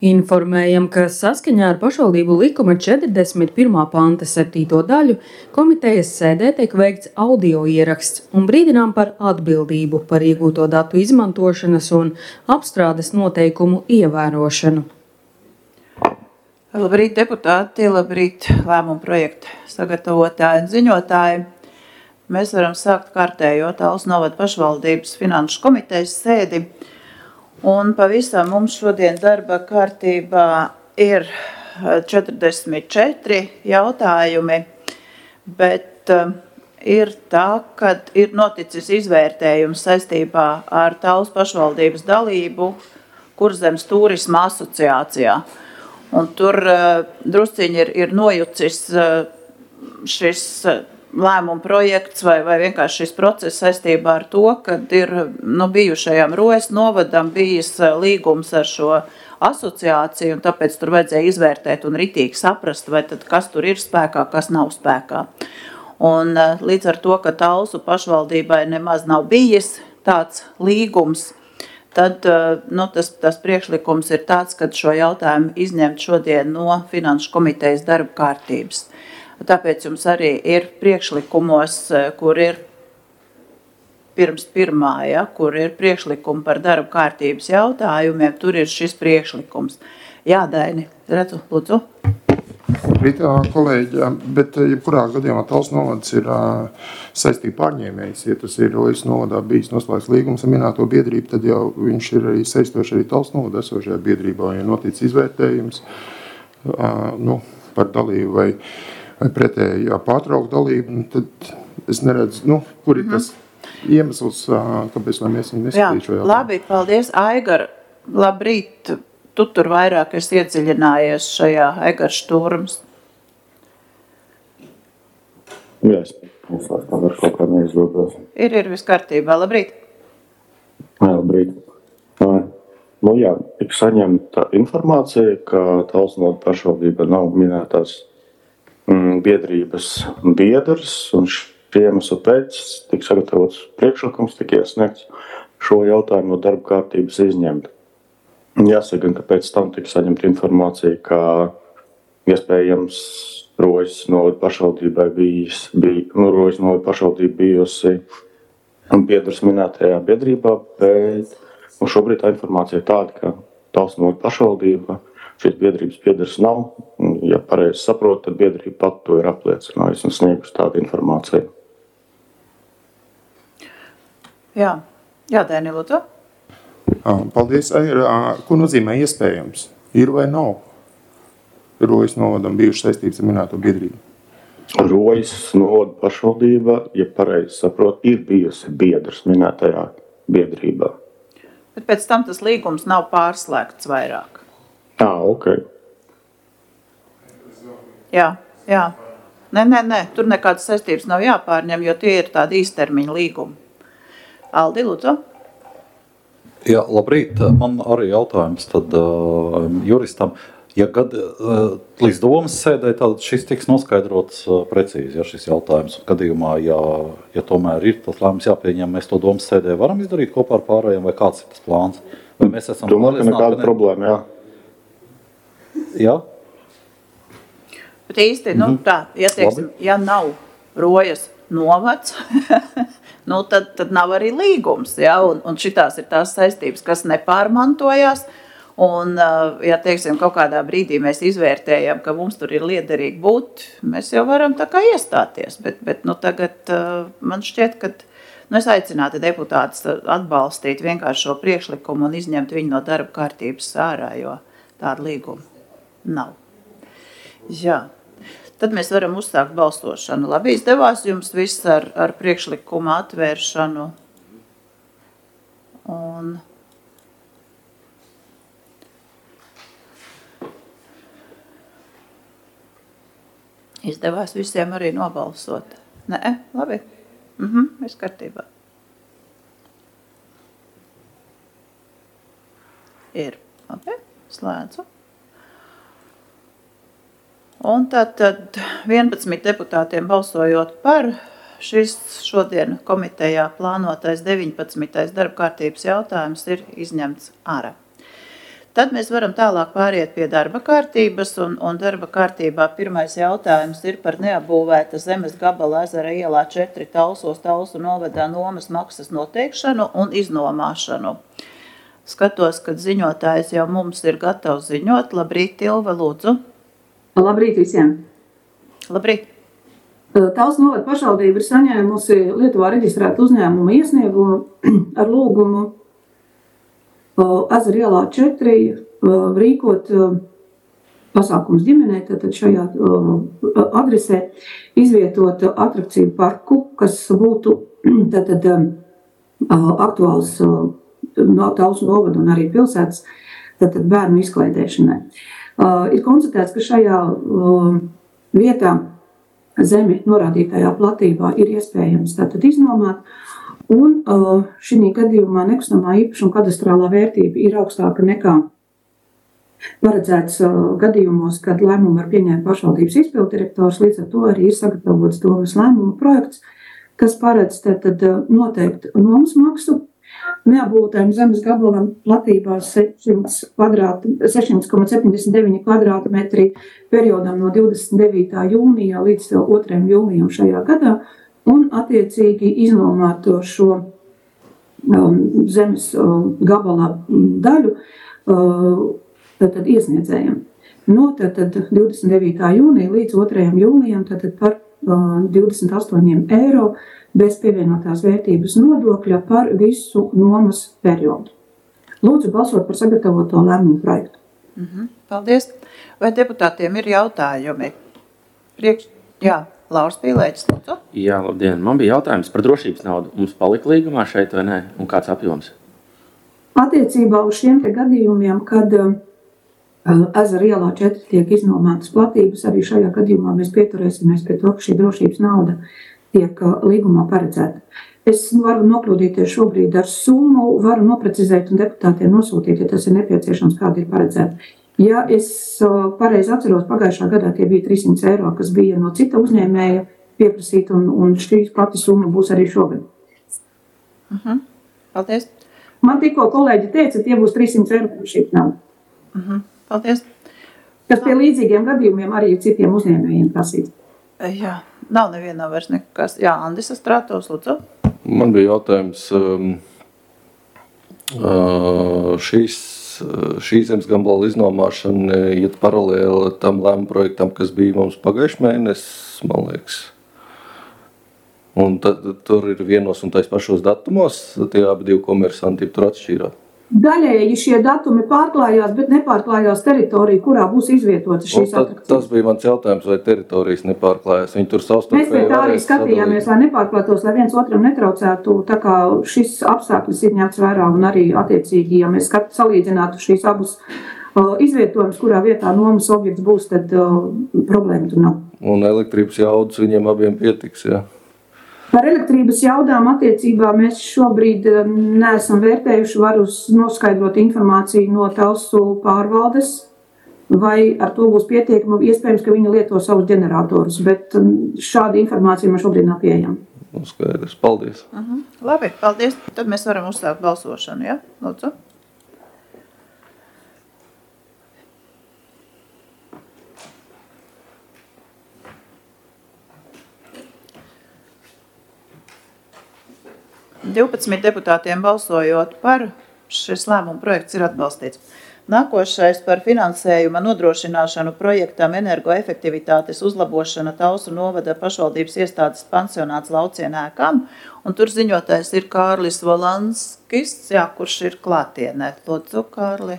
Informējam, ka saskaņā ar pašvaldību likuma 41. panta 7. daļu komitejas sēdē tiek veikts audio ieraksts un brīdinām par atbildību par iegūto datu izmantošanas un apstrādes noteikumu ievērošanu. Labrīt, deputāti, labrīt, lēmumu projektu sagatavotāji un ziņotāji. Mēs varam sākt kārtējo Talsu novada pašvaldības finanšu komitejas sēdi. Un pavisam mums šodien darba kārtībā ir 44 jautājumi, bet ir tā, ka ir noticis izvērtējums saistībā ar Talsu pašvaldības dalību Kurzemes turisma asociācijā. Un tur drusciņi ir nojucis šis lēmuma projekts vai vienkārši šis process saistībā ar to, kad ir bijušajam Rojas novadam bijis līgums ar šo asociāciju, un tāpēc tur vajadzēja izvērtēt un ritīgi saprast, vai tad kas tur ir spēkā, kas nav spēkā. Un līdz ar to, ka Talsu pašvaldībai nemaz nav bijis tāds līgums, tad tas priekšlikums ir tāds, ka šo jautājumu izņemt šodien no finanšu komitejas darba kārtības. Tāpēc jums arī ir priekšlikumos, kur ir pirms pirmā, kur ir priekšlikumi par darba kārtības jautājumiem, tur ir šis priekšlikums. Jā, Daini, redzu, lūdzu. Labrīt, kolēģi, bet jebkurā gadījumā Talsu novads ir saistība pārņēmējs. Ja tas ir Rojas novadā bijis noslēgts līgums ar minēto biedrību, tad jau viņš ir arī saistoši arī Talsu novada esošajā biedrībā. Ja notic izvērtējums par dalību vai pretēji pārtraukt dalību, tad es neredzu, kur ir tas iemesls, kāpēc mēs neskatītu šo jautājumu. Labi, paldies, Aigar. Labrīt, tu tur vairāk esi iedziļinājies šajā Aigar Šturms. Jā, es var kaut kā neizdodos. Ir viss kārtībā. Labrīt. Labrīt. Tik saņemta informācija, ka Talsu novada pašvaldība nav minētās biedrības biedrs, un šī iemesla pēc tika sagatavots priekšlikums, tika iesniegts šo jautājumu no darba kārtības izņemt. Jāsaka gan, ka pēc tam tika saņemta informācija, ka iespējams Rojas novada pašvaldībai bijusi biedrs minētajā biedrībā, bet šobrīd tā informācija ir tāda, ka Talsu novada pašvaldība šīs biedrības biedrs nav. Ja pareizi saprotu, tad biedrība pat to ir apliecinājusi un sniegusi tādu informāciju. Jā, Daini, lūdzu. Paldies. Ko nozīmē iespējams? Ir vai nav Rojas novadam bijuši saistības ar minēto biedrību? Rojas novada pašvaldība, ja pareizi saprotu, ir bijusi biedrs minētajā biedrībā. Bet pēc tam tas līgums nav pārslēgts vairāk. Ok. Jā. Nē, tur nekādas saistības nav jāpārņem, jo tie ir tādi īstermiņa līgumi. Aldi, lūdzu. Jā, labrīt. Man arī jautājums tad juristam. Ja līdz domas sēdē, tad šis tiks noskaidrots precīzi, šis jautājums. Gadījumā, ja tomēr ir tas lēmums jāpieņem, mēs to domas sēdē varam izdarīt kopā ar pārējiem, vai kāds ir tas plāns? Vai mēs esam domāju, ka nekāda problēma, jā. Jā? Bet īsti, ja nav Rojas novads, tad nav arī līgums, un šitās ir tās saistības, kas nepārmantojās. Un, ja kaut kādā brīdī mēs izvērtējam, ka mums tur ir liederīgi būt, mēs jau varam tā kā iestāties. Bet tagad man šķiet, ka es aicinātu deputātus atbalstīt vienkārši šo priekšlikumu un izņemt viņu no darba kārtības ārā, jo tāda līguma nav. Jā. Tad mēs varam uzsākt balsošanu. Labi, izdevās jums viss ar priekšlikumu atvēršanu. Un izdevās visiem arī nobalsot. Nē, labi. Viss kārtībā. Ir. Labi, slēdzu. Un tad 11 deputātiem balsojot par, šis šodien komitejā plānotais 19. darba kārtības jautājums ir izņemts ārā. Tad mēs varam tālāk pāriet pie darba kārtības, un darba kārtībā pirmais jautājums ir par neapbūvēta zemes gabala ezera ielā 4 Talsos Talsu novadā nomas maksas noteikšanu un iznomāšanu. Skatos, ka ziņotājs jau mums ir gatavs ziņot. Labrīt, Ilve, lūdzu. Labrīt visiem. Labrīt. Talsu novada pašvaldība ir saņēmusi Lietuvā reģistrētu uzņēmumu iesniegumu ar lūgumu ezera ielā 4 rīkot pasākums ģimenē, tad šajā adresē izvietot atrakciju parku, kas būtu tad aktuāls no Talsu novada un arī pilsētas tad bērnu izklaidēšanai. Ir konstatēts, ka šajā vietā zemi norādītajā platībā ir iespējams tātad iznomāt, un šī gadījumā nekustamā īpašuma kadastrālā vērtība ir augstāka nekā paredzēts gadījumos, kad lēmumu var pieņemt pašvaldības izpilddirektors, līdz ar to arī ir sagatavots domas lēmuma projekts, kas paredz tad noteikti nomas maksu neapbūvētajam zemes gabalam platībā 600,79 kvadrātmetri periodam no 29. jūnijā līdz 2. jūnijam šajā gadā, un attiecīgi iznomāt šo zemes gabala daļu tad iesniedzējiem. No tad 29. jūnija līdz 2. jūnijam tad par 28 eiro bez pievienotās vērtības nodokļa par visu nomas periodu. Lūdzu balsot par sagatavoto lēmumu projektu. Paldies. Vai deputātiem ir jautājumi? Jā. Lauris Pīlēķis, lūdzu. Jā, labdien. Man bija jautājums par drošības naudu. Mums palika līgumā šeit vai nē? Un kāds apjoms? Attiecībā uz šiem te gadījumiem, kad ezera ielā 4 tiek iznomātas platības, arī šajā gadījumā mēs pieturēsimies pie to, ka šī drošības nauda tiek līgumā paredzēta. Es varu nokļūdīties šobrīd ar summu, varu noprecizēt un deputātiem nosūtīt, ja tas ir nepieciešams, kāda ir paredzēta. Ja es pareizi atceros, pagājušā gadā tie bija 300 eiro, kas bija no cita uzņēmēja pieprasīt, un šī pati summa būs arī šogad. Paldies. Man tikko kolēģi teica, tie būs 300 eiro par šī naudu. Paldies. Kas pie līdzīgiem gadījumiem arī citiem uzņēmējiem prasīts. Jā, nav nevienā vairs nekas. Jā, Andis Astrātovs, lūdzu. Man bija jautājums, šī zemes gabala iznomāšana iet paralēli tam lēmumu projektam, kas bija mums pagājušajā mēnesī, man liekas. Un tad tur ir vienos un tais pašos datumos, tie abi divi komersanti tur atšķīrā. Daļēji šie datumi pārklājās, bet nepārklājās teritorija, kurā būs izvietotas šīs atrakcijas. Tas bija mans jautājums, vai teritorijas nepārklājās. Viņi tur savstarpēji mēs pie tā arī skatījāmies, lai nepārklātos, lai viens otram netraucētu, tā kā šis apstākļus ir ņemts vērā un arī attiecīgi, ja mēs salīdzinātu šīs abus izvietojumus, kurā vietā nomas objekts būs, tad problēma tur nav. Un elektrības jaudas viņiem abiem pietiks, jā. Par elektrības jaudām attiecībā mēs šobrīd neesam vērtējuši, varu noskaidrot informāciju no Talsu pārvaldes, vai ar to būs pietiekami, iespējams, ka viņi lieto savus ģeneratorus, bet šāda informācija man šobrīd nav pieejama. Skaidrs, paldies. Labi, paldies. Tad mēs varam uzsākt balsošanu, ja? Lūdzu. Deputātiem balsojot par, šis lēmuma projekts ir atbalstīts. Nākošais par finansējuma nodrošināšanu projektam energoefektivitātes uzlabošana Talsu novada pašvaldības iestādes pansionāts Laucienu ēkām. Un tur ziņotājs ir Kārlis Volanskis, kurš ir klātienē. Lūdzu, Kārli.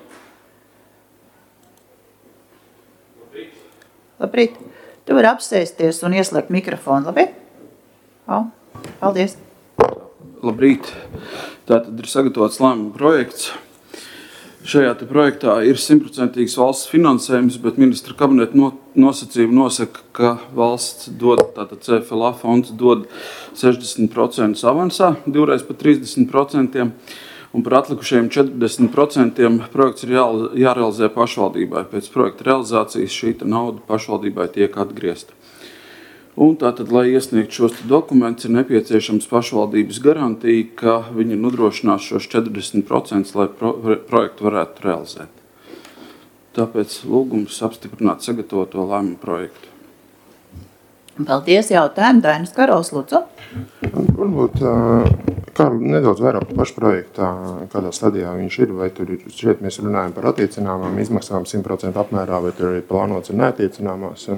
Labrīt. Tu vari apsēsties un ieslēgt mikrofonu, labi? Paldies. Labrīt. Tātad ir sagatavots lēmuma projekts. Šajā projektā ir 100% valsts finansējums, bet ministra kabineta nosacījumi nosaka, ka valsts dod, tātad CFLA fonds dod 60% avansā, divreiz pa 30%, un par atlikušajiem 40% projekts ir jārealizē pašvaldībai. Pēc projekta realizācijas šī nauda pašvaldībai tiek atgriezta. Un tātad, lai iesniegtu šos dokumentus, ir nepieciešams pašvaldības garantija, ka viņi nodrošinās šos 40%, lai projektu varētu realizēt. Tāpēc lūgums apstiprināt sagatavoto lēmumu projektu. Paldies, jautājumu. Dainis Karols, lūdzu. Varbūt kā nedaudz vairāk par pašu projektu, kādā stadijā viņš ir, vai tur ir, šeit mēs runājam par attiecināmām izmaksām 100% apmērā, vai tur ir plānots ir neattiecināmās?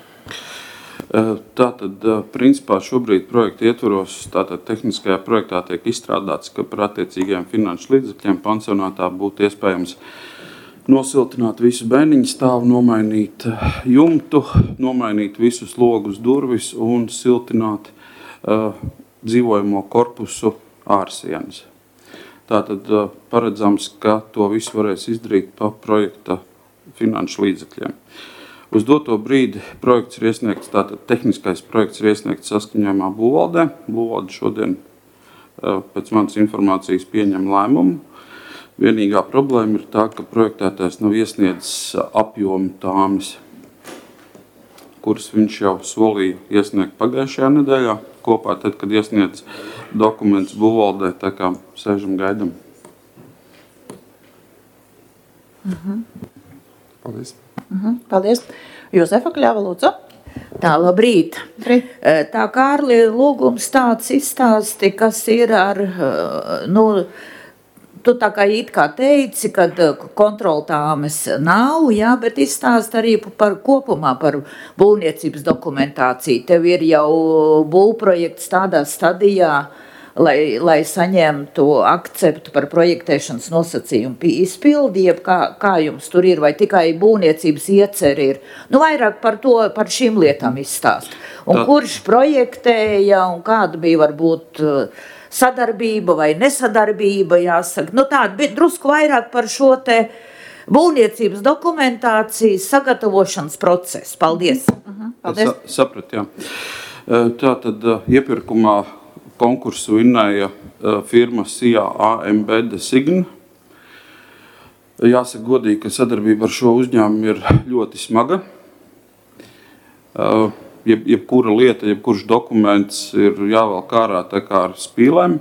Tātad, principā šobrīd projekta ietvaros, tātad tehniskajā projektā tiek izstrādāts, ka par attiecīgajiem finanšu līdzekļiem pansionātā būtu iespējams nosiltināt visu bēniņu stāvu, nomainīt jumtu, nomainīt visus logus durvis un siltināt dzīvojamo korpusu ārsienas. Tātad paredzams, ka to visu varēs izdarīt pa projekta finanšu līdzekļiem. Uz doto brīdi projekts ir iesniegts, tātad tehniskais projekts ir iesniegts saskaņojumā būvvaldē. Būvvalde šodien pēc manas informācijas pieņem lēmumu. Vienīgā problēma ir tā, ka projektētājs nav iesniedzis apjomu tāmes, kuras viņš jau solīja iesniegt pagājušajā nedēļā, kopā tad, kad iesniedz dokumentus būvvaldē, tā kā sēžam gaidam. Paldies. Paldies. Jozefa Kļava, lūdzu. Tā, labrīt. Tā, Kārli, lūgums tāds izstāsti, kas ir ar, tu tā kā it kā teici, ka kontroltāmes nav, jā, bet izstāst arī par kopumā par būvniecības dokumentāciju. Tev ir jau būvprojekts tādā stadijā, lai saņemtu akceptu par projektēšanas nosacījumu izpildi, jeb kā jums tur ir, vai tikai būvniecības ieceri ir. Vairāk par to, par šīm lietām izstāst. Un kurš projektēja un kāda bija varbūt sadarbība vai nesadarbība, jāsaka. Tāda, bet drusku vairāk par šo te būvniecības dokumentācijas sagatavošanas procesu. Paldies. Paldies. Saprat, jā. Tātad iepirkumā konkursu vinnēja firma SIA AMB Design. Jāsaka godīgi, ka sadarbība ar šo uzņēmumu ir ļoti smaga. Jebkura lieta, jebkurš dokuments ir jāvelk ārā tā kā ar spīlēm.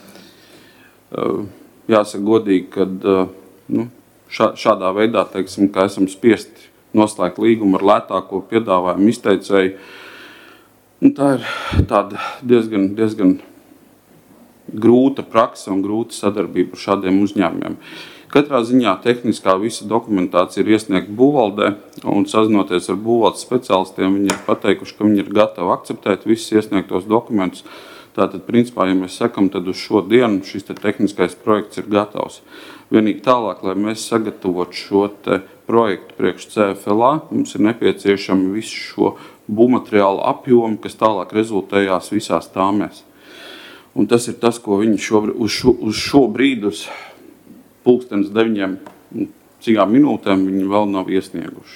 Jāsaka godīgi, ka šādā veidā, teiksim, ka esam spiesti noslēgt līgumu ar lētāko piedāvājumu izteicēju. Tā ir tāda diezgan grūta praksa un grūta sadarbība ar šādiem uzņēmumiem. Katrā ziņā tehniskā visa dokumentācija ir iesniegta būvvaldē, un sazinoties ar būvvaldes speciālistiem, viņi ir pateikuši, ka viņi ir gatavi akceptēt visus iesniegtos dokumentus. Tātad, principā, ja mēs sakam, tad uz šo dienu šis tehniskais projekts ir gatavs. Vienīgi tālāk, lai mēs sagatavotu šo projektu priekš CFLA, mums ir nepieciešami visu šo būvmateriālu apjomu, kas tālāk rezultējās visās tāmēs. Un tas ir tas, ko viņi uz šo brīdi, uz 9:00, cik minūtēm viņi vēl nav iesnieguši.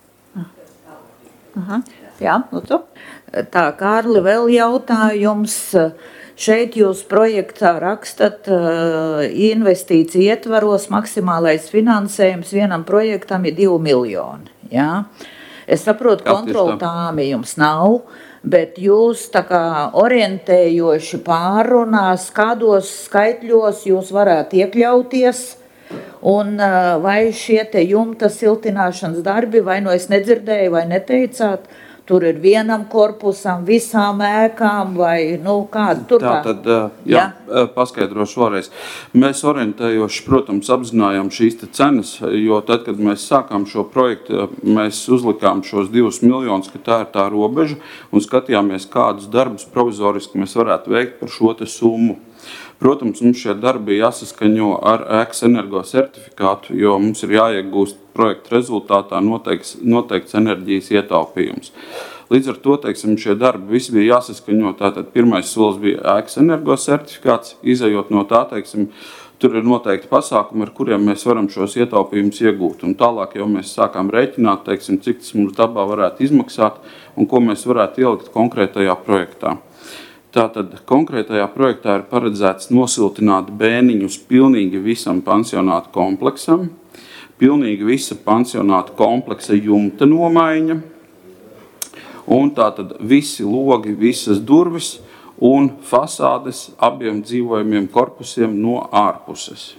Jā, lūdzu. Tā, Kārli, vēl jautājums. Šeit jūs projektā rakstat investīciju ietvaros maksimālais finansējums vienam projektam ir 2 miljoni. Jā? Es saprotu, kontroltāmi jums nav, bet jūs tā kā orientējoši pārunās, kādos skaitļos jūs varētu iekļauties, un vai šie te jumta siltināšanas darbi, vai es nedzirdēju, vai neteicāt, tur ir vienam korpusam, visām ēkām, vai kāda tur tā? Tātad, paskaidrošu vēlreiz. Mēs orientējoši, protams, apzinājām šīs cenas, jo tad, kad mēs sākām šo projektu, mēs uzlikām šos 2 miljonus, ka tā ir tā robeža, un skatījāmies, kādus darbus provizoriski mēs varētu veikt par šo summu. Protams, mums šie darbi jāsaskaņo ar ēkas energo certifikātu, jo mums ir jāiegūst projekta rezultātā noteikts enerģijas ietaupījums. Līdz ar to, teiksim, šie darbi visi bija jāsaskaņo. Tātad pirmais solis bija ēkas energo certifikāts, izejot no tā, teiksim, tur ir noteikti pasākumi, ar kuriem mēs varam šos ietaupījumus iegūt. Un tālāk jau mēs sākām rēķināt, teiksim, cik tas mums dabā varētu izmaksāt un ko mēs varētu ielikt konkrētajā projektā. Tātad konkrētajā projektā ir paredzēts nosiltināt bēniņus pilnīgi visam pansionāta kompleksam, pilnīgi visa pansionāta kompleksa jumta nomaiņa un tātad visi logi, visas durvis un fasādes abiem dzīvojumiem korpusiem no ārpuses.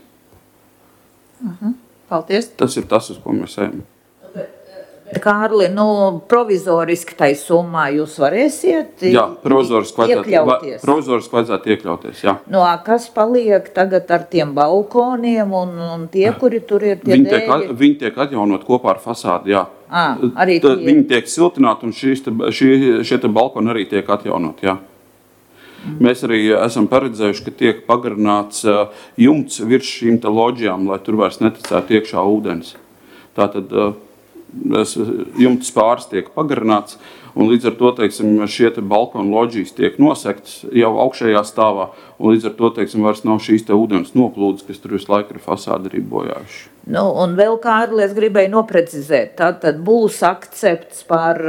Paldies. Tas ir tas, uz ko mēs ejam. Kārli, provizoriski tai summā jūs varēsiet Jā, provizoriski iekļauties? Provizoriski vajadzētu iekļauties, jā. Kas paliek tagad ar tiem balkoniem un tie, kuri tur ir tie dēļi? Viņi tiek atjaunot kopā ar fasādi, jā. Arī tie. Viņi tiek siltināti un šie te balkoni arī tiek atjaunot, jā. Mēs arī esam paredzējuši, ka tiek pagarināts jumts virs šīm te loģijām, lai tur vairs neticētu iekšā ūdens. Tātad jumts pāris tiek pagarināts, un līdz ar to, teiksim, šie te balkonu loģijas tiek nosektas jau augšējā stāvā, un līdz ar to, teiksim, vairs nav šīs te ūdens noplūdes, kas tur visu laiku ir fasādi arī bojājuši. Un vēl, Kārli, es gribēju noprecizēt, tātad būs akcepts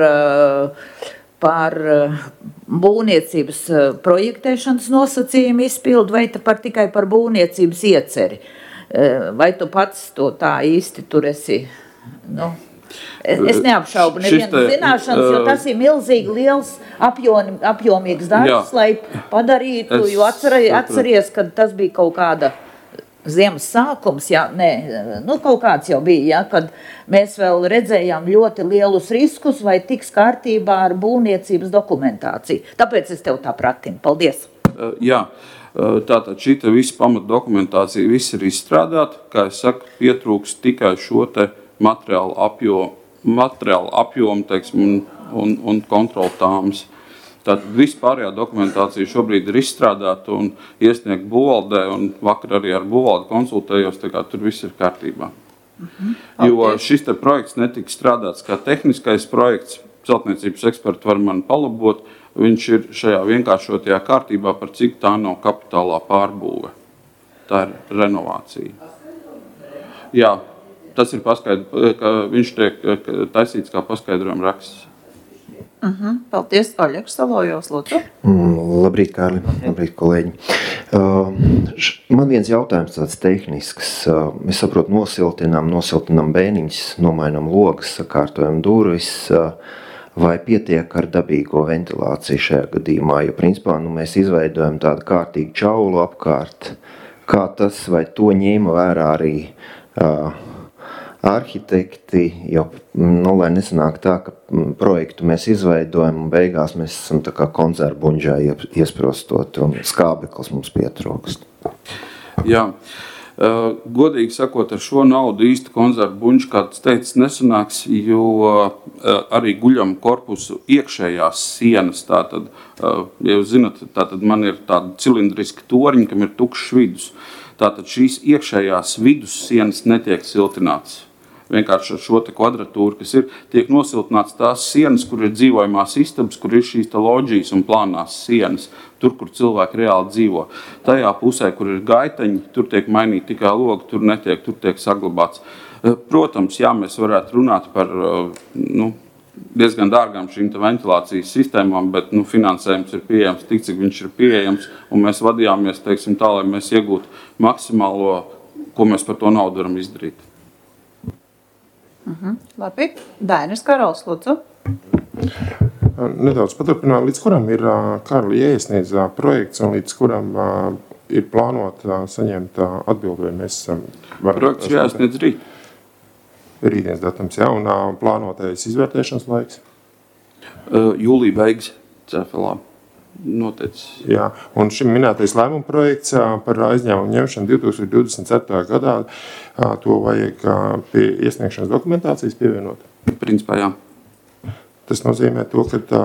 par būvniecības projektēšanas nosacījumu izpildu vai tikai par būvniecības ieceri? Vai tu pats to tā īsti tur esi? Es neapšaubu nevienu zināšanas, jo tas ir milzīgi liels apjomīgs darbs, lai padarītu, jo atceries, kad tas bija kaut kāda ziemas sākums, kaut kāds jau bija, kad mēs vēl redzējām ļoti lielus riskus, vai tiks kārtībā ar būvniecības dokumentāciju. Tāpēc es tev tā pratinu. Paldies! Jā. Tātad šī visa pamata dokumentācija viss ir izstrādāta, kā es saku, pietrūks tikai šo te materiālu apjomu, teiksim, un kontrolu tāmas. Tātad vispārējā dokumentācija šobrīd ir izstrādāta un iesniegt būvvaldē, un vakar arī ar būvvaldi konsultējos, tā kā tur viss ir kārtībā. Jo šis te projekts netika strādāts kā tehniskais projekts, celtniecības eksperti var mani palabot, viņš ir šajā vienkāršotajā kārtībā, par cik tā nav kapitālā pārbūve. Tā ir renovācija. Jā, tas ir ka viņš tiek taisīts kā paskaidrojuma raksts. Paldies, Oļegs Salojos, lūdzu. Labrīt, Kārli, labrīt, kolēģi. Man viens jautājums tāds tehnisks. Mēs saprotu, nosiltinām bēniņus, nomainām logas, sakārtojam durvis. Vai pietiek ar dabīgo ventilāciju šajā gadījumā? Jo, principā, mēs izveidojam tādu kārtīgu čaulu apkārt. Kā tas, vai to ņēma vērā arī arhitekti, jo, lai nesanāk tā, ka projektu mēs izveidojam un beigās mēs esam tā kā konzervbuņģā iesprostot un skābeklis mums pietrūkst. Jā, godīgi sakot, ar šo naudu īsti konzervbuņģi, kā tas teicis, nesanāks, jo arī guļam korpusu iekšējās sienas, tātad, ja jūs zinat, tātad man ir tāda cilindriska toriņa, kam ir tukšs vidus. Tātad šīs iekšējās vidus sienas netiek siltināts. Vienkārši ar šo te kvadratūru, kas ir, tiek nosiltināts tās sienas, kur ir dzīvojamās istabas, kur ir šīs te loģijas un plānās sienas, tur, kur cilvēki reāli dzīvo. Tajā pusē, kur ir gaiteņi, tur tiek mainīti tikai logi, tur netiek, tur tiek saglabāts. Protams, jā, mēs varētu runāt par diezgan dārgām šīm te ventilācijas sistēmām, bet finansējums ir pieejams tik, cik viņš ir pieejams, un mēs vadījāmies, teiksim tā, lai mēs iegūtu maksimālo, ko mēs par to naudu varam izdarīt. Labi. Dainis Karols, lūdzu. Nedaudz paturpināt, līdz kuram ir Kārli iesniedz projekts un līdz kuram ir plānot saņemt atbildi, vai mēs varam... Projekts jāsniedz rīt. Rītdienas datums, jā, un plānotais izvērtēšanas laiks? Jūlija beigas CFLā noteicis. Jā, un šim minētais lēmuma projekts par aizņēmumu ņemšanu 2027. gadā, to vajag pie iesniegšanas dokumentācijas pievienot? Principā, jā. Tas nozīmē to, ka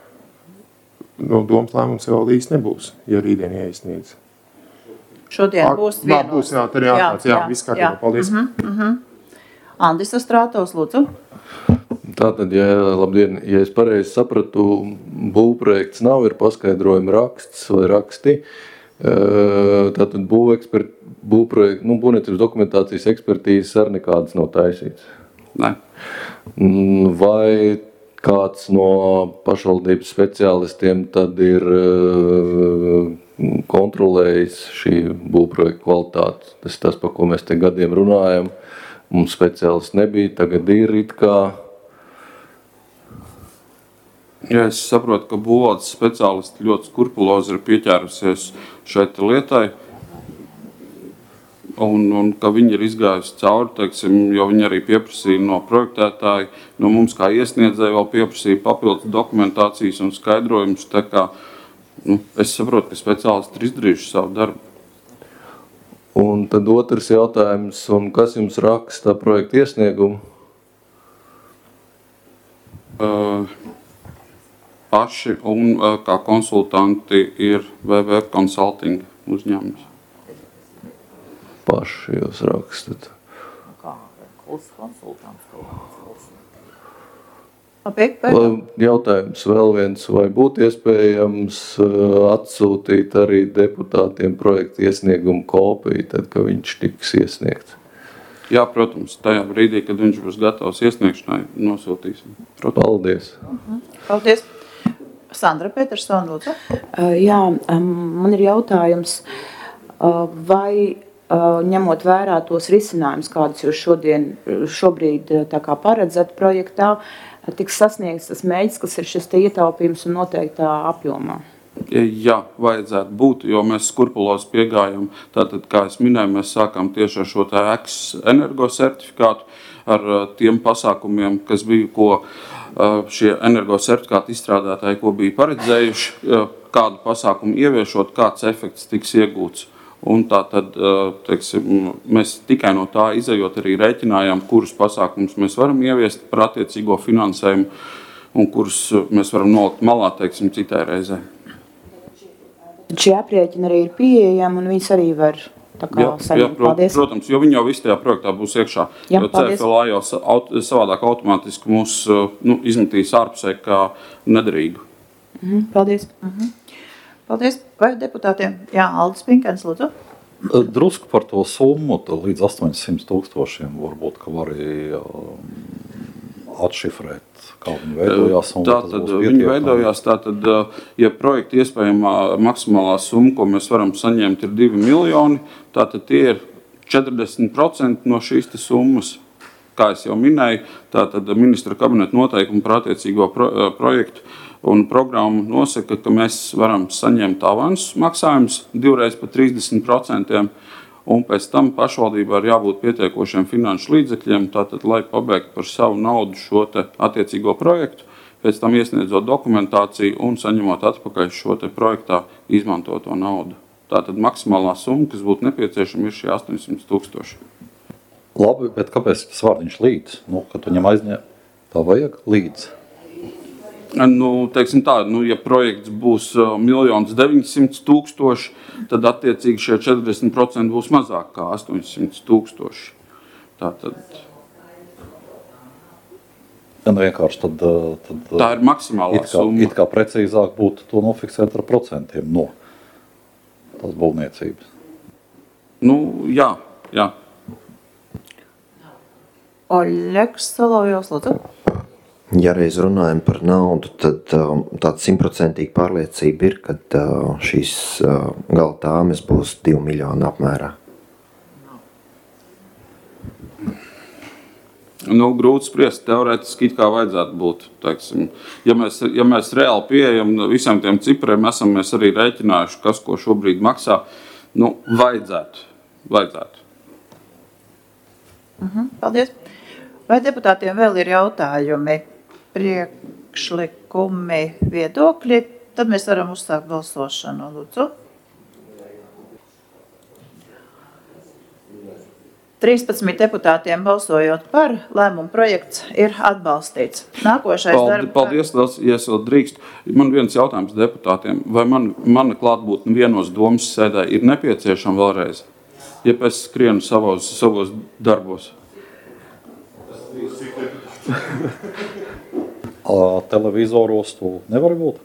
domas lēmums vēl īsti nebūs, ja rītdien iesniedz. Šodien būs vienos. Būs, jā, tad ir jāatnāc, jā, viss kārtībā, paldies. Andis Astrātovs, lūdzu. Tātad, labdien, ja es pareizi sapratu, būvprojekts nav, ir paskaidrojuma raksts vai raksti. Tātad būvniecības dokumentācijas ekspertīzes ar nekādas nav taisīts. Nē. Vai kāds no pašvaldības speciālistiem tad ir kontrolējis šī būvprojekta kvalitāti? Tas ir tas, par ko mēs te gadiem runājam. Mums speciālists nebija, tagad ir it kā. Ja es saprotu, ka būvvaldes speciālisti ļoti skrupulozi ir pieķērusies šai lietai, un ka viņi ir izgājusi cauri, teiksim, jo viņi arī pieprasīja no projektētāji, no mums kā iesniedzēji vēl pieprasīja papildus dokumentācijas un skaidrojumus. Tā kā, es saprotu, ka speciālisti ir izdarījuši savu darbu. Un tad otrs jautājums, un kas jums raksta projekta iesniegumu? Paši un kā konsultanti ir VV Consulting uzņēmums. Paši jūs rakstat. Kā konsultants kaut Jautājums vēl viens, vai būtu iespējams atsūtīt arī deputātiem projekta iesniegumu kopiju, tad, kad viņš tiks iesniegts? Jā, protams, tajā brīdī, kad viņš būs gatavs iesniegšanai, nosūtīsim. Protams. Paldies. Paldies. Sandra Petersona, lūdzu. Jā, man ir jautājums, vai ņemot vērā tos risinājumus, kādus jūs šobrīd tā kā paredzat projektā, tiks sasniegts tas mērķis, kas ir šis te ietaupījums un noteiktā apjomā? Jā, vajadzētu būt, jo mēs skrupulozi piegājam. Tātad, kā es minēju, mēs sākām tieši ar šo EKS energosertifikātu, ar tiem pasākumiem, kas bija, ko šie energosertifikāti izstrādātāji, ko bija paredzējuši, kādu pasākumu ieviešot, kāds efekts tiks iegūts. Un tā tad, teiksim, mēs tikai no tā izejot arī rēķinājām, kurus pasākumus mēs varam ieviest par attiecīgo finansējumu un kurus mēs varam nolikt malā, teiksim, citai reizē. Šie aprēķini arī ir pieejami un viņas arī var tā kā saņemt. Paldies. Protams, jo viņi jau viss tajā projektā būs iekšā. Jā, jo CFLA jau savādāk automātiski mūs izmetīs ārpusē kā nederīgu. Paldies. Paldies. Vai deputātiem? Jā, Aldis Pinkens, lūdzu. Drusku par to summu, līdz 800,000 varbūt, ka var arī atšifrēt, kā viņi veidojās. Tātad viņi veidojās, ja projekta iespējamā maksimālā summa, ko mēs varam saņemt, ir 2 miljoni, tātad tie ir 40% no šīs summas. Kā es jau minēju, tātad ministra kabineta noteikumi par attiecīgo projektu un programmu nosaka, ka mēs varam saņemt avansus maksājumus 2 pa 30%, un pēc tam pašvaldībā ir jābūt pietiekošiem finanšu līdzekļiem, tātad, lai pabeigtu par savu naudu šo attiecīgo projektu, pēc tam iesniedzot dokumentāciju un saņemot atpakaļ šo projektā izmantoto naudu. Tātad maksimālā summa, kas būtu nepieciešama, ir šie 800,000. Labi, bet kāpēc tas vārdiņš līdz? Kad tu ņem aizņem, tā vajag līdz? Teiksim tā, ja projekts būs 1,900,000, tad attiecīgi šie 40% būs mazāk kā 800,000. Tātad. Vienkārši tad tā ir maksimālā summa. It kā precīzāk būtu to nofiksēt ar procentiem no tās būvniecības. Jā. Oļegs Solovjovs, lūdzu. Ja reiz runājam par naudu, tad tāda 100% pārliecība ir, ka šīs gala tāmes būs 2 miljoni apmērā. Grūti spriest, teorētiski it kā vajadzētu būt. Teiksim. Ja mēs reāli pieejam visiem tiem cipriem, mēs arī rēķinājuši, kas ko šobrīd maksā, vajadzētu. Paldies. Vai deputātiem vēl ir jautājumi, priekšlikumi, viedokļi? Tad mēs varam uzsākt balsošanu. Lūdzu. 13 deputātiem balsojot par, lēmumu projekts ir atbalstīts. Nākošais darba. Paldies, ja es vēl drīkst. Man viens jautājums deputātiem. Vai mana klātbūtne vienos domas sēdē ir nepieciešama vēlreiz? Ja es skrienu savos darbos. Televizoros tu nevar būt?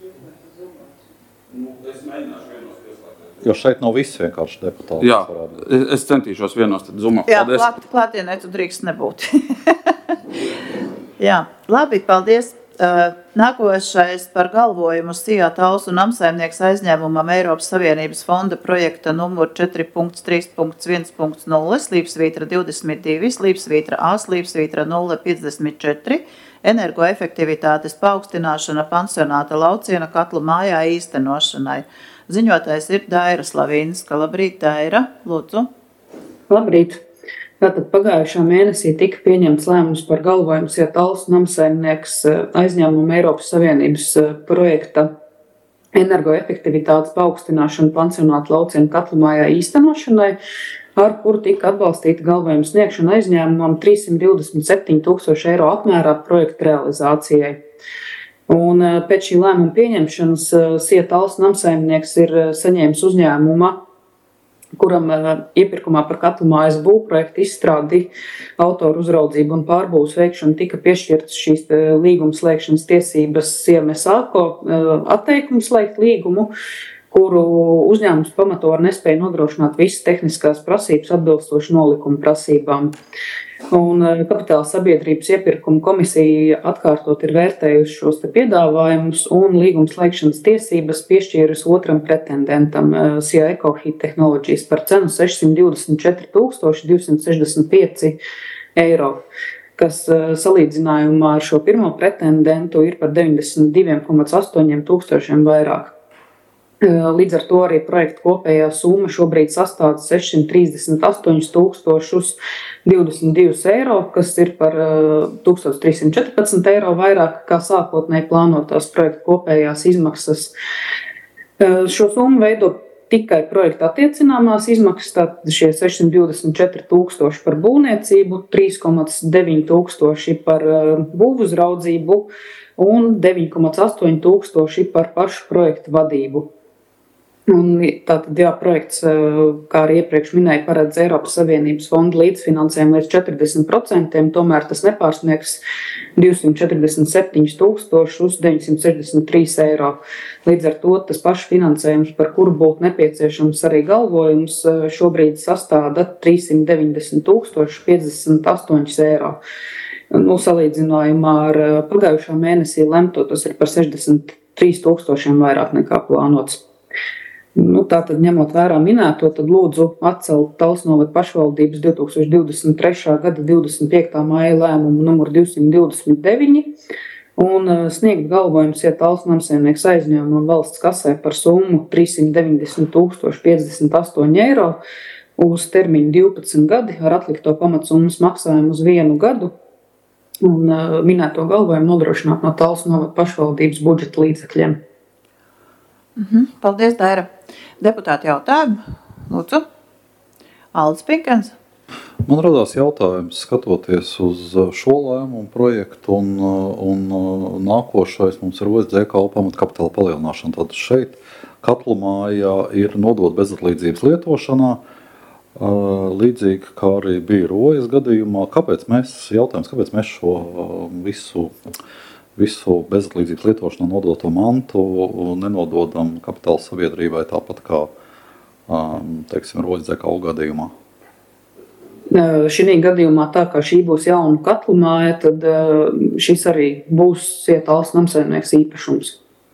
Es mēģināšu vienos pieslēgt. Jo šeit nav viss vienkārši deputāti. Jā, es centīšos vienos tad zumā. Jā, klātienē tu drīkst nebūt. Jā, labi, paldies. Nākošais par galvojumu SIA Talsu namsaimnieks aizņēmumam Eiropas Savienības fonda projekta numur 4.3.1.0 slīpsvītra 22, slīpsvītra A, slīpsvītra 054, energoefektivitātes paaugstināšana pansionāta Lauciena katlu mājā īstenošanai. Ziņotājs ir Daira Slavinska. Labrīt, Daira, lūdzu. Labrīt. Tātad pagājušā mēnesī tika pieņemts lēmums par galvojumu SIA Talsu namsaimnieks aizņēmumu Eiropas Savienības projekta energoefektivitātes paaugstināšana pansionāta Lauciena katlu mājā īstenošanai, ar kuru tika atbalstīta galvojuma sniegšana aizņēmumam 327 000 eiro apmērā projekta realizācijai. Un pēc šī lēmuma pieņemšanas SIA Talsu namsaimnieks ir saņēmis uzņēmuma, kuram iepirkumā par katlu mājas būvprojektu izstrādi, autoru uzraudzību un pārbūves veikšanu tika piešķirtas šīs līguma slēgšanas tiesības SIA Mesako atteikumu slēgt līgumu, kuru uzņēmums pamato ar nespēju nodrošināt visas tehniskās prasības atbilstoši nolikuma prasībām. Un kapitāla sabiedrības iepirkuma komisija atkārtot ir vērtējusi šos te piedāvājumus un līguma slēgšanas tiesības piešķīrusi otram pretendentam SIA Ecoheat Technologies par cenu 624 265 eiro, kas salīdzinājumā ar šo pirmo pretendentu ir par 92,8 tūkstošiem vairāk. Līdz ar to arī projekta kopējā summa šobrīd sastāv 638 022 eiro, kas ir par 1314 eiro vairāk kā sākotnēji plānotās projekta kopējās izmaksas. Šo summu veido tikai projekta attiecināmās izmaksas, tātad šie 624 000 par būvniecību, 3,9 tūkstoši par būvuzraudzību un 9,8 tūkstoši par pašu projektu vadību. Un tātad, projekts, kā arī iepriekš minēja, paredz Eiropas Savienības fonda līdzfinansējumu līdz 40%, tomēr tas nepārsniegs 247 963 eiro. Līdz ar to tas pašfinansējums, par kuru būtu nepieciešams arī galvojums, šobrīd sastāda 390 058 eiro. Salīdzinājumā ar pagājušā mēnesī lemto, tas ir par 63 000 vairāk nekā plānots. Tātad, ņemot vērā minēto, tad lūdzu atcelt Talsu novada pašvaldības 2023. gada 25. maija lēmumu numur 229 un sniegt galvojumu SIA Talsu namsaimnieks aizņēmumu valsts kasē par summu 390 058 eiro uz termiņu 12 gadi ar atlikto pamatsummas maksājumu uz 1 gadu un minēto galvojumu nodrošināt no Talsu novada pašvaldības budžeta līdzekļiem. Paldies, Daira. Deputāti jautājumu. Lūdzu. Aldis Pinkens. Man radās jautājums, skatoties uz šo lēmumu projektu un nākošais mums ir OSDKU pamatkapitāla palielināšana. Tad šeit katlu mājā ir nodot bezatlīdzības lietošanā, līdzīgi kā arī bija Rojas gadījumā. Kāpēc mēs šo visu bezatlīdzības lietošanā nodoto mantu nenododam kapitāla sabiedrībai tāpat kā, Rojas DKU gadījumā? Šī gadījumā tā, kā šī būs jauna katlu māja, tad šis arī būs SIA Talsu namsaimnieks īpašums.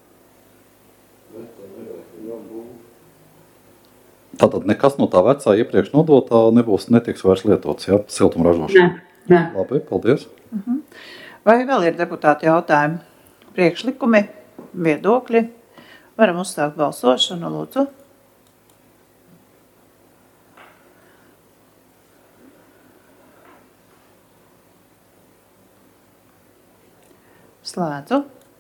Tātad nekas no tā vecā iepriekš nodotā netiks vairs lietots, ja? Siltumražošana? Nē. Labi, paldies. Vai vēl ir deputāti jautājumi? Priekšlikumi, viedokļi? Varam uzsākt balsošanu, lūdzu. Slēdzu.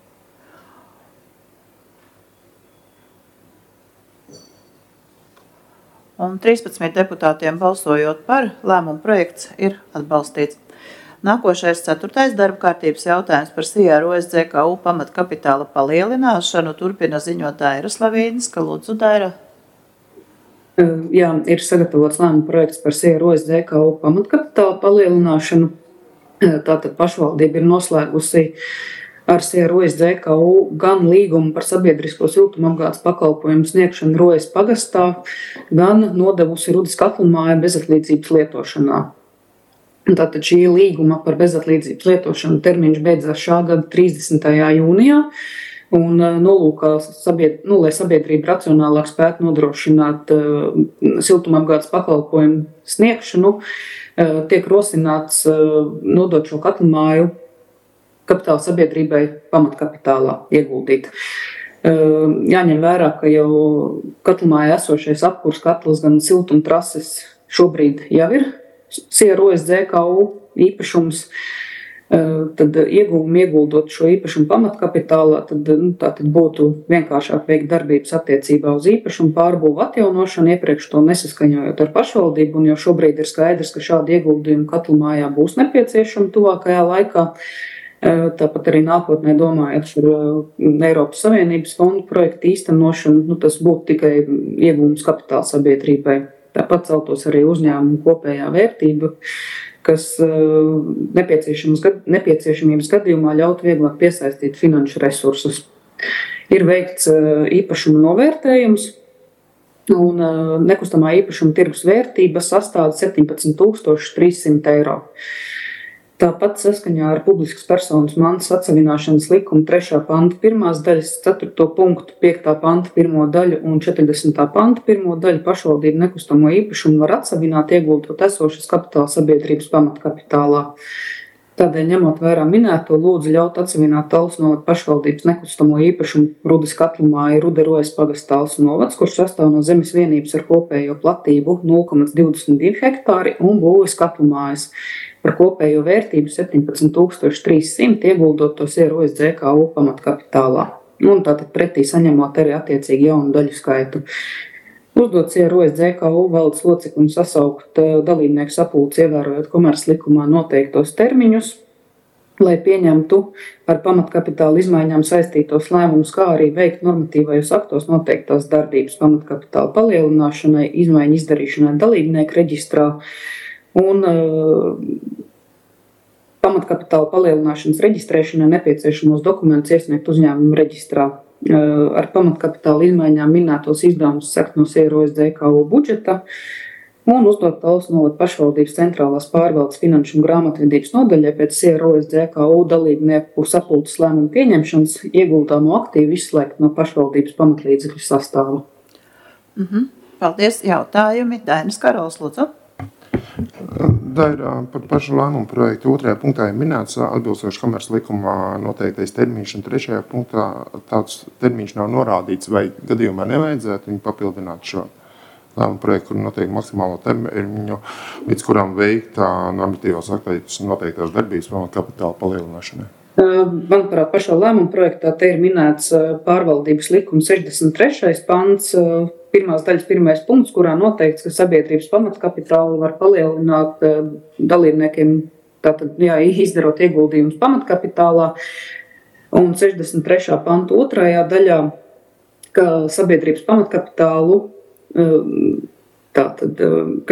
Un 13 deputātiem balsojot par, lēmumu projekts ir atbalstīts. Nākošais 4. darba kārtības jautājums par SIA OSDKU pamatkapitāla palielināšanu turpina ziņot Daira Slavinska. Lūdzu, Daira. Jā, ir sagatavots lēmuma projekts par SIA OSDKU pamatkapitāla palielināšanu. Tātad pašvaldība ir noslēgusi ar SIA OSDKU gan līgumu par sabiedrisko siltumapgādes pakalpojumu sniegšanu Rojas pagastā, gan nodevusi Rudis katlumāju bezatlīdzības lietošanā. Tātad šī līguma par bezatlīdzības lietošanu termiņš beidzās šā gada 30. jūnijā. Un nolūkā, lai sabiedrība racionālāk spētu nodrošināt siltumapgādes pakalpojumu sniegšanu, tiek rosināts nodot šo katlamāju kapitāla sabiedrībai pamatkapitālā ieguldīt. Jāņem vērā, ka jau katlamājā esošais apkurs katls gan siltumtrases šobrīd jau ir Sierojas DKU īpašums, tad ieguvumi ieguldot šo īpašumu pamatkapitālā, tad būtu vienkāršāk veikt darbības attiecībā uz īpašumu pārbūvu atjaunošanu, iepriekš to nesaskaņojot ar pašvaldību, un jau šobrīd ir skaidrs, ka šādi ieguldījumi katlamājā būs nepieciešami tuvākajā laikā. Tāpat arī nākotnē domājot par Eiropas Savienības fondu projektu īstenošanu, tas būtu tikai ieguvums kapitāla sabiedrībai. Tāpat celtos arī uzņēmumu kopējā vērtība, kas nepieciešamības gadījumā ļaut vieglāk piesaistīt finanšu resursus. Ir veikts īpašuma novērtējums, un nekustamā īpašuma tirgus vērtība sastāv 17,300 eiro. Tāpat saskaņā ar publiskas personas mantas atsavināšanas likumu 3. panta 1. daļas 4. punktu, 5. panta 1. daļu un 40. panta 1. daļu pašvaldību nekustamo īpašumu var atsavināt, ieguldot esošas kapitāla sabiedrības pamatkapitālā. Tādēļ, ņemot vērā minēto, lūdzu ļaut atsavināt Talsu novada pašvaldības nekustamo īpašumu Rudas katlamāju Ruderojas pagasta Talsu novads, kurš sastāv no zemes vienības ar kopējo platību 0,22 hektāri un būves katlamājas par kopējo vērtību 17,300 ieguldot to Sierojas DKU pamatkapitālā. Un tātad pretī saņemot arī attiecīgi jaunu daļu skaitu. Uzdot Sierojas DKU valdes loceklim sasaukt dalībnieku sapulci, ievērojot komerclikumā noteiktos termiņus, lai pieņemtu ar pamatkapitāla izmaiņām saistītos lēmumus, kā arī veikt normatīvajos aktos noteiktās darbības pamatkapitāla palielināšanai, izmaiņu izdarīšanai dalībnieku reģistrā un pamatkapitāla palielināšanas reģistrēšanai nepieciešamos dokumentus iesniegt uzņēmumu reģistrā. Ar pamatkapitāla izmaiņām minētos izdevumus sekt no Sierojas DKU budžeta un uzdot Talsu novada pašvaldības centrālās pārvaldes finanšu un grāmatvedības nodaļai pēc Sierojas DKU dalībnieku sapulces lēmumu pieņemšanas ieguldāmo aktīvu izslēgt no pašvaldības pamatlīdzekļu sastāva. Paldies. Jautājumi. Dainis Karols, lūdzu. Dairā par pašu lēmumu projektu 2. punktā ir minēts atbilstoši komerclikumā noteiktais termiņš, un 3. punktā tāds termiņš nav norādīts, vai gadījumā nevajadzētu viņu papildināt šo lēmumu projektu, kur noteikti maksimālo termiņu, līdz kuram veikt normatīvās aktivitātes noteiktās darbības pamatkapitāla palielināšanai. Manuprāt, pašā lēmuma projektā te ir minēts pārvaldības likuma 63. pants, 1. daļas 1. punkts, kurā noteikts, ka sabiedrības pamatkapitālu var palielināt dalībniekiem, tātad, izdarot ieguldījumus pamatkapitālā, un 63. panta 2. daļā, ka sabiedrības pamatkapitālu, tātad,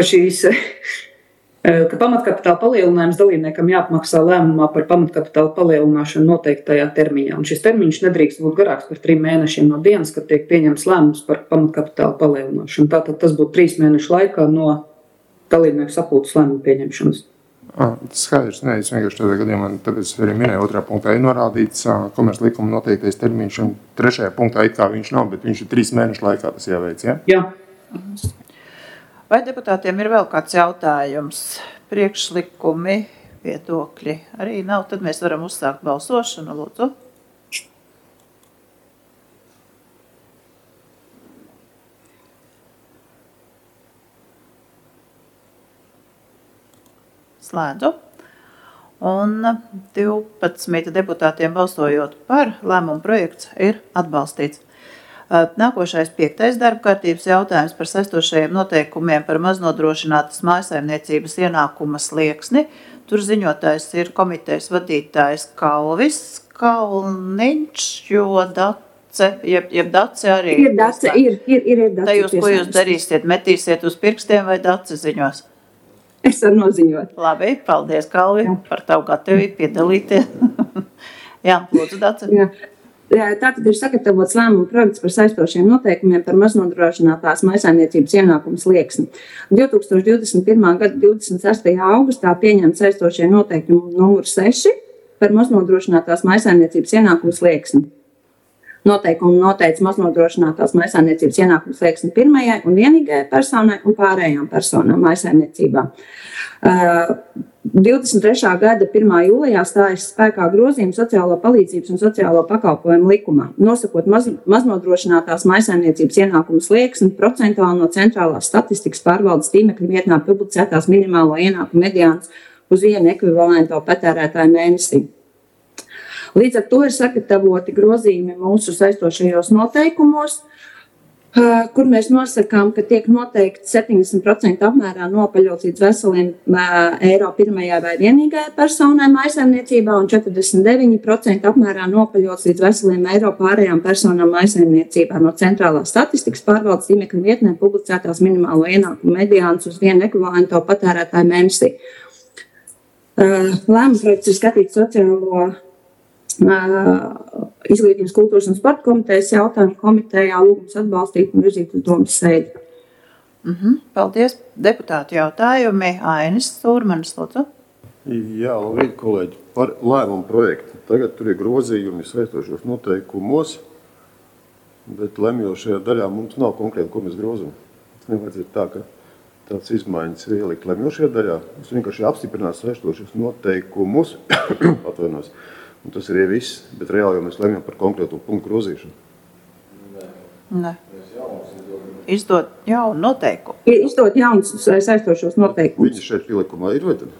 ka pamatkapitāla palielinājums dalībniekam jāapmaksā lēmumā par pamatkapitāla palielināšanu noteiktajā termiņā. Un šis termiņš nedrīkst būt garāks par 3 mēnešiem no dienas, kad tiek pieņemts lēmums par pamatkapitāla palielināšanu. Tātad tas būtu 3 mēnešu laikā no dalībnieku sapulces lēmumu pieņemšanas. Skaidrs, nē, es vienkārši tādā gadījumā, tāpēc arī minēju 2. punktā ir norādīts komerclikuma noteiktais termiņš, un 3. punktā it kā viņš nav, bet viņš ir 3 mēnešu laikā tas jāveic, ja? Jā. Vai deputātiem ir vēl kāds jautājums? Priekšlikumi, viedokļi arī nav, tad mēs varam uzsākt balsošanu, lūdzu. Slēdzu. Un 12 deputātiem balsojot par lēmumu projekts ir atbalstīts. Nākošais 5. darba kārtības jautājums par saistošajiem noteikumiem par maznodrošinātas mājsaimniecības ienākuma slieksni. Tur ziņotājs ir komitejas vadītājs Kalvis Kalniņš, jo Dace, jeb Dace arī. Ir Dace, ir Dace. Tā jūs, ko jūs darīsiet? Metīsiet uz pirkstiem vai Dace ziņos? Es varu noziņot. Labi, paldies, Kalvi, par tavu gatavību piedalīties. Jā, lūdzu, Dace. Jā. Tātad ir sagatavots lēmuma projekts par saistošiem noteikumiem par maznodrošinātās mājsaimniecības ienākumu slieksni. 2021. gada 26. augustā pieņemts saistošie noteikumi numur 6 par maznodrošinātās mājsaimniecības ienākumu slieksni. Noteikumi noteica maznodrošinātās mājsaimniecības ienākumu slieksni pirmajai un vienīgajai personai un pārējām personām mājsaimniecībā. 23. gada 1. jūlijā stājas spēkā grozījumi sociālo palīdzības un sociālo pakalpojumu likumā, nosakot maznodrošinātās mājsaimniecības ienākumu slieksni procentuāli no centrālās statistikas pārvaldes tīmekļa vietnā publicētās minimālo ienākumu mediāns uz vienu ekvivalento patērētāju mēnesī. Līdz ar to ir sagatavoti grozījumi mūsu saistošajos noteikumos, kur mēs nosakām, ka tiek noteikti 70% apmērā nopaļots līdz veseliem eiro pirmajai vai vienīgajai personai mājsaimniecībā un 49% apmērā nopaļots līdz veseliem eiro pārējām personām mājsaimniecībā no centrālās statistikas pārvaldes tīmekļa vietnē publicētās minimālo ienākumu mediāns uz vienu ekvivalento patērētāju mēnesī. Lēmuma projekts ir skatīts sociālo Izglītības, kultūras un sporta komitejas jautājumu komitejā, lūgums atbalstīt un virzīt uz domas sēdi. Paldies. Deputāti jautājumi. Ainis Stūrmanis, lūdzu. Jā, labrīt, kolēģi. Par lēmumu projektu. Tagad tur ir grozījumi saistošos noteikumos, bet lemjošajā daļā mums nav konkrēti, ko mēs grozam. Tas nevajadzētu tā, ka tāds izmaiņas ir ielikt lemjošajā daļā. Mums vienkārši apstiprinās saistošos noteikumus, atvainos. Un tas ir viss, bet reāli jau mēs lemjam par konkrētu punktu grozīšanu. Ne. Izdot jaunu noteikumu. Izdot jaunus saistošos noteikumus. Viņi šeit pielikumā ir, vai tad?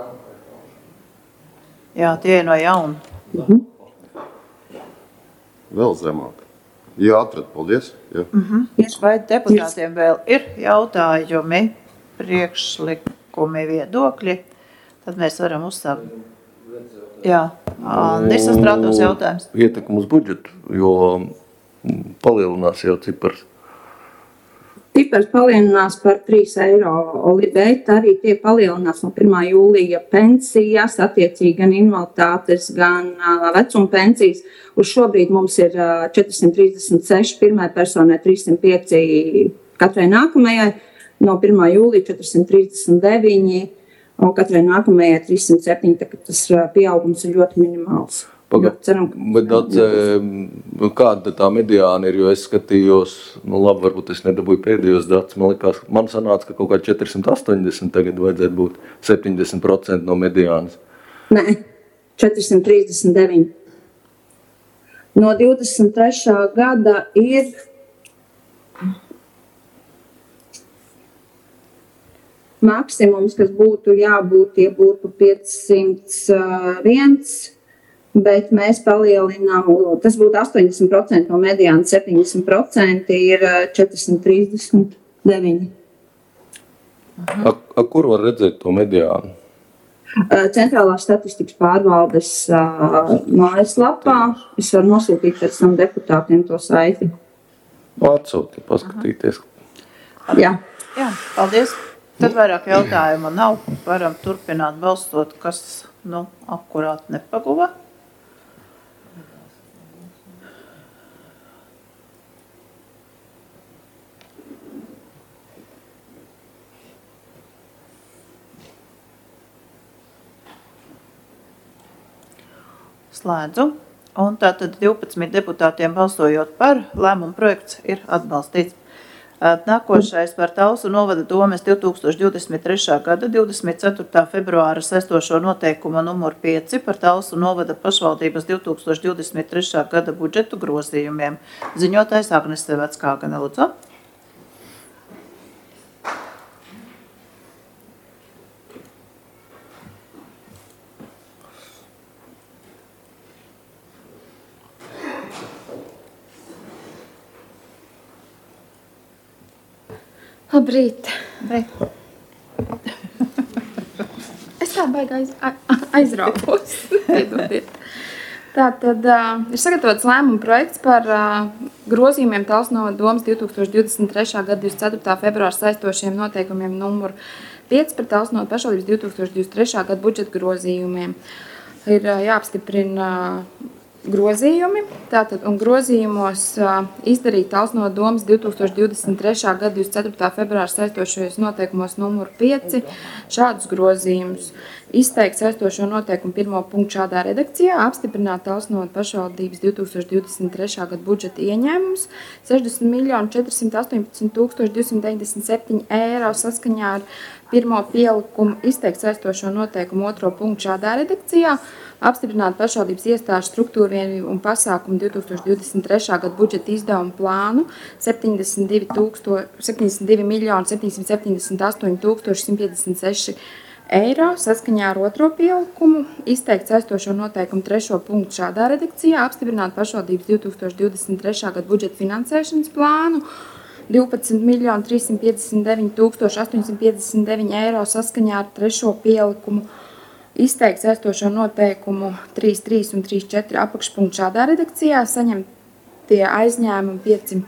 Jā, tie ir no jauna. Vēl zemāk. Jā, atrat, paldies. Jā. Vai deputātiem vēl ir jautājumi, priekšlikumi, viedokļi? Tad mēs varam uzsākt. Jā. Andis Strātos jautājums. Ietekmi uz budžetu, jo palielinās jau cipars. Cipars palielinās par 3 eiro, bet arī tie palielinās no 1. jūlija pensijas, attiecīgi gan invaliditātes, gan vecuma pensijas. Uz šobrīd mums ir 436, pirmai personai 305 katrai nākamajai, no 1. jūlija 439. Un katrai nākamajai 307, tā tas pieaugums ir ļoti minimāls. Kāda tā mediāna ir, jo es skatījos, labi, varbūt es nedabūju pēdējos datus, man sanāca, ka kaut kā 480 tagad vajadzētu būt 70% no mediānas. Nē, 439. No 23. gada ir maksimums, kas būtu jābūt, tie būtu 501, bet mēs palielinām, tas būtu 80% no mediāna, 70% ir 439. Kur var redzēt to mediānu? Centrālās statistikas pārvaldes mājaslapā. Es varu nosūtīt pēc tam deputātiem to saiti. Atsūtīt, paskatīties. Jā. Jā, paldies. Tad vairāk jautājumu nav. Varam turpināt balstot, kas akurāt nepaguva. Slēdzu. Un tātad 12 deputātiem balsojot par, lēmumu projekts ir atbalstīts. Nākošais par Talsu novada domes 2023. gada 24. februāra saistošo noteikumu numur 5 par Talsu novada pašvaldības 2023. gada budžetu grozījumiem. Ziņotājs Agnese Veckāgane, lūdzu. Labrīt. Es tā baigi aizraupos. Tātad ir sagatavots lēmuma projekts par grozījumiem Talsu novada domes 2023. gada 24. februāra saistošiem noteikumiem numur 5 par Talsu novada pašvaldības 2023. gada budžeta grozījumiem. Ir jāapstiprina grozījumi. Tātad, un grozījumos izdarīt Talsu novads domes 2023. gada 24. februāra saistošajos noteikumos numur 5 šādus grozījumus. Izteikt saistošo noteikumu 1. punktu šādā redakcijā, apstiprināt Talsu novads pašvaldības 2023. gada budžeta ieņēmumus 60 218 eiro saskaņā ar 1. pielikumu, izteikt saistošo noteikumu 2. punktu šādā redakcijā, apstiprināt pašvaldības iestāžu struktūru vienību un pasākumu 2023. gada budžeta izdevumu plānu 72 778 156 eiro saskaņā ar 2. pielikumu, izteikt saistošo noteikumu 3. punktu šādā redakcijā, apstiprināt pašvaldības 2023. gada budžeta finansēšanas plānu 12 359 859 eiro saskaņā ar 3. pielikumu, izteikt saistošo noteikumu 3.3 un 3.4 apakšpunktu šādā redakcijā, saņemtie aizņēmumi 5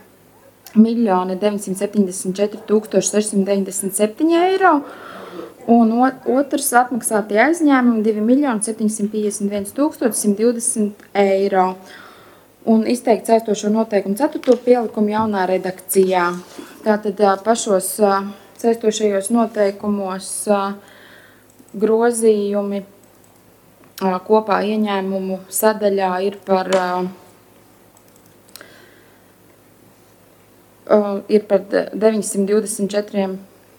974 697 eiro, un otrs atmaksātie aizņēmumi 2 751 120 eiro. Un izteikt saistošo noteikumu 4. pielikumu jaunā redakcijā. Tātad pašos saistošajos noteikumos grozījumi kopā ieņēmumu sadaļā ir par 924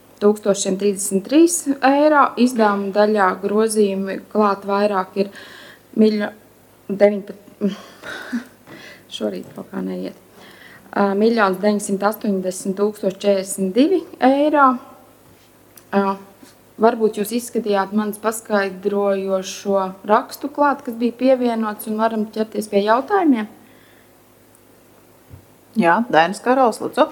033 eiro. Izdevuma daļā grozījumi klāt vairāk ir 19. Šorīt kaut kā neiet. 1 980 042 eiro. Varbūt jūs izskatījāt manis paskaidrojošo rakstu klāt, kas bija pievienots, un varam ķerties pie jautājumiem. Jā, Dainis Karols, lūdzu.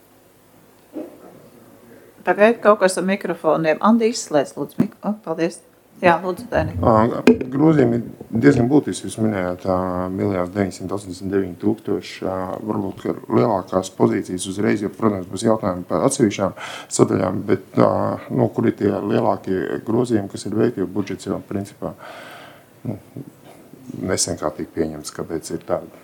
Tagad kaut kas ar mikrofoniem. Andi, izslēdz, lūdzu. Paldies. Jā, lūdzu, Daini. Grozījumi diezgan būtiski, jūs minējāt 1 989 000, varbūt lielākās pozīcijas uzreiz, jo, protams, būs jautājumi par atsevišķām sadaļām, bet kur ir tie lielākie grozījumi, kas ir veikti, jo budžets jau principā nesen kā tika pieņemts, kāpēc ir tāda.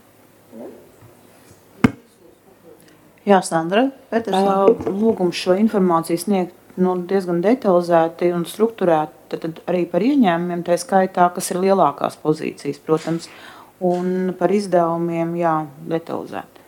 Jā, Sandra, lūgums šo informāciju sniegt diezgan detalizēti un strukturēti, tad arī par ieņēmumiem, tā skaitā, kas ir lielākās pozīcijas, protams, un par izdevumiem, jā, detalizēti.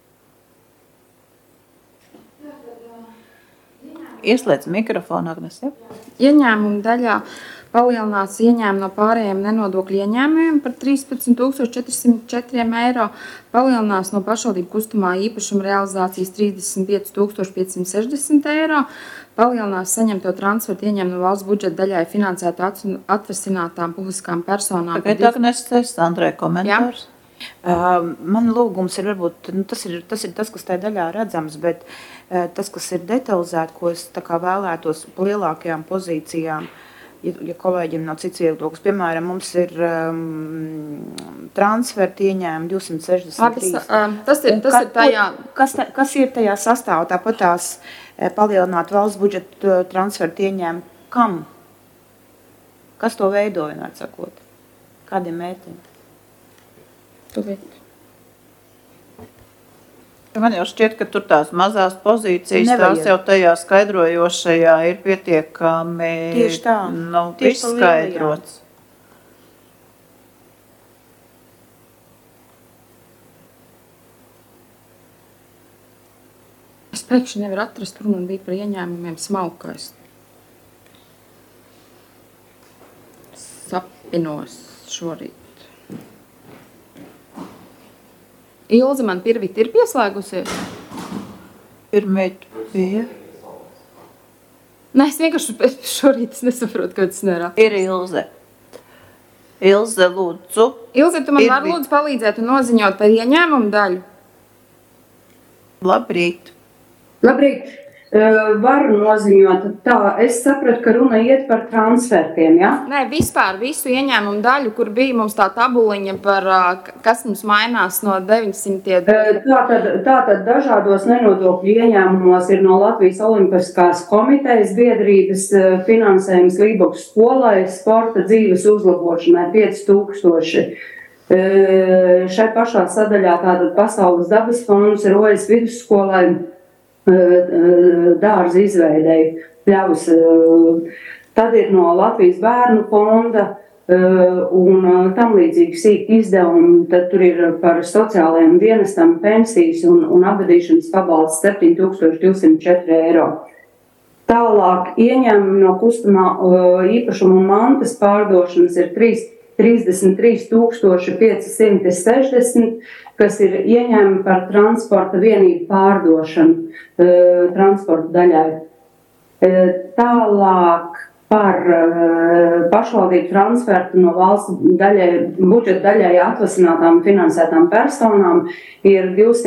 Ieslēdz mikrofonu, Agnes, ja? Ieņēmumu daļā palielinās ieņēmumu no pārējiem nenodokļu ieņēmumiem par 13 404 eiro, palielinās no pašvaldību kustamā īpašuma realizācijas 35 560 eiro, palielinās saņemto transfertu ieņēmumu no valsts budžeta daļai finansētu atvesinātām publiskām personām. Tagad Agnes, Sandrai komentārs. Man lūgums ir varbūt, tas ir tas, kas tajā daļā redzams, bet tas, kas ir detalizēti, ko es tā kā vēlētos pa lielākajām pozīcijām, ja kolēģiem nav cits viedoklis. Piemēram, mums ir transferti ieņēmumi 263. Tas ir tajā. Kas ir tajā sastāvā? Tāpat tās palielināt valsts budžeta transferti ieņēmumi. Kam? Kas to veidoja, var sakot? Kādiem mērķiem? Man jau šķiet, ka tur tās mazās pozīcijas, tās jau tajā skaidrojošajā ir pietiekami izskaidrots. Es pēkšņi nevaru atrast, tur man bija par ieņēmumiem smalkais. Sapinos šorīt. Ilze man pirvīt ir pieslēgusies? Pirmīt bija. Nē, es vienkārši šorīt nesaprotu, ka tas nerāk. Ir Ilze. Ilze, lūdzu. Ilze, tu man vari lūdzu palīdzēt un noziņot par ieņēmumu daļu? Labrīt. Labrīt. Varu noziņot. Tā, es sapratu, ka runa iet par transfertiem, ja? Nē, vispār visu ieņēmumu daļu, kur bija mums tā tabuliņa par, kas mums mainās no 900. Tātad dažādos nenodokļu ieņēmumos ir no Latvijas Olimpiskās komitejas biedrības finansējums Lībokas skolai, sporta dzīves uzlabošanai 5000. Šai pašā sadaļā tātad Pasaules dabas fonds Rojas vidusskolai dārza izveidēja pļavas. Tad ir no Latvijas bērnu fonda un tam līdzīgi sīki izdevumi. Tad tur ir par sociālajiem dienestam pensijas un apbedīšanas pabalsts 7204 eiro. Tālāk ieņēmumi no kustamā īpašuma un mantas pārdošanas ir 33,560, kas ir ieņēmumi par transporta vienību pārdošanu transporta daļai. Tālāk par pašvaldību transfertu no valsts budžeta daļai atvasinātām finansētām personām ir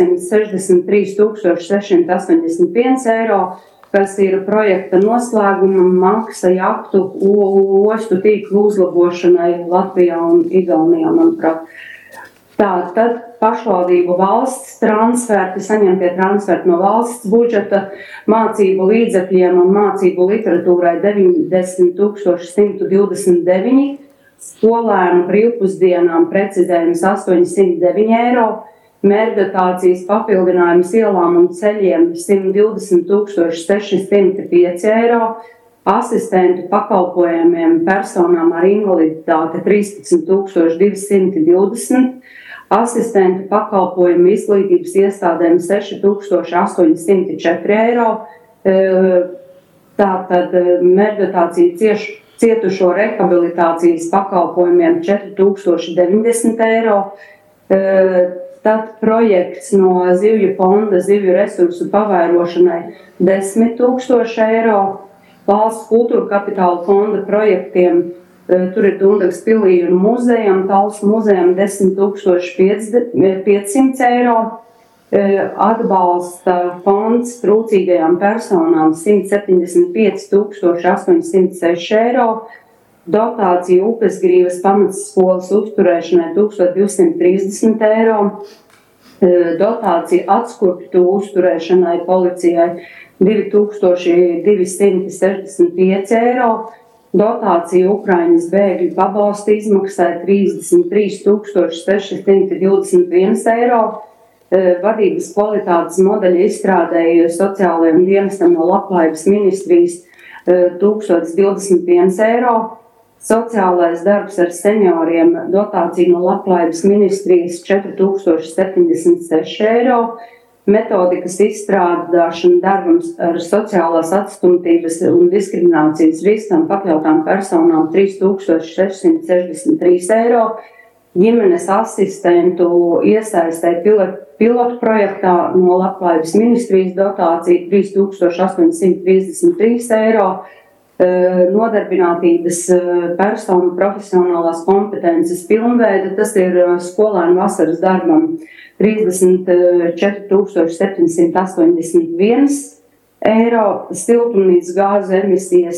263,681 eiro, kas ir projekta noslēguma maksa jahtu ostu tīklu uzlabošanai Latvijā un Igaunijā, manuprāt. Tātad pašvaldību valsts transferti, saņemtie transferti no valsts budžeta, mācību līdzekļiem un mācību literatūrai 90,129, skolēnu brīvpusdienām precizējums 809 eiro, mērdotācijas papildinājums ielām un ceļiem 120,605 eiro, asistentu pakalpojumiem personām ar invaliditāti 13,220, asistentu pakalpojumu izglītības iestādēm 6,804 eiro, tātad mērdotācija cietušo rehabilitācijas pakalpojumiem 4,090 eiro, tad projekts no Zivju fonda zivju resursu pavairošanai 10,000 eiro, valsts kultūra kapitāla fonda projektiem, tur ir Dundagas pilī un muzejam, Talsu muzejam 10,500 eiro, atbalsta fonds trūcīgajām personām 175,806 eiro, dotācija Upesgrīvas pamatskolas uzturēšanai 1,230 eiro, dotācija atskurptu uzturēšanai policijai 2,265 eiro, dotācija Ukrainas bēgļu pabalsta izmaksai 33,621 eiro, vadības kvalitātes modeļa izstrādēja sociālajiem dienestam no Labklājības ministrijas 1,021 eiro, sociālais darbs ar senioriem dotācija no Labklājības ministrijas 4,076 eiro, metodikas izstrādāšana darbams ar sociālās atstumtības un diskriminācijas riskam pakļautām personām 3,663 eiro, ģimenes asistentu iesaistē pilotu projektā no Labklājības ministrijas dotācija 3,833 eiro, nodarbinātības personu profesionālās kompetences pilnveida, tas ir skolēnu vasaras darbam 34,781 eiro, siltumnīcas gāzu emisijas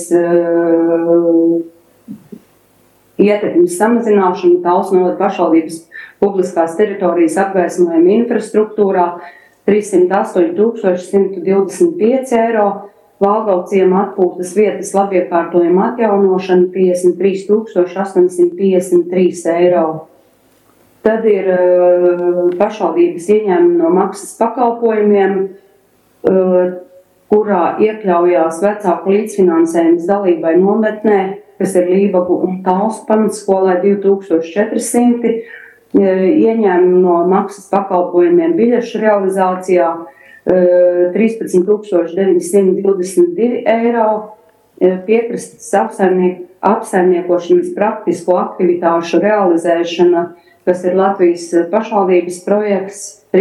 ietekmes samazināšana Talsu novada pašvaldības publiskās teritorijas apgaismojuma infrastruktūrā 308,125 eiro, Valgauciema atpūtas vietas labiekārtojuma atjaunošana 53,853 eiro. Tad ir pašvaldības ieņēmumi no maksas pakalpojumiem, kurā iekļaujās vecāku līdzfinansējums dalībai nometnē, kas ir Lībagu un Talsu pamatskolai 2,400, ieņēmumi no maksas pakalpojumiem biļešu realizācijā 13,922 eiro, piekrastes apsaimniekošanas praktisko aktivitāšu realizēšana, kas ir Latvijas pašvaldības projekts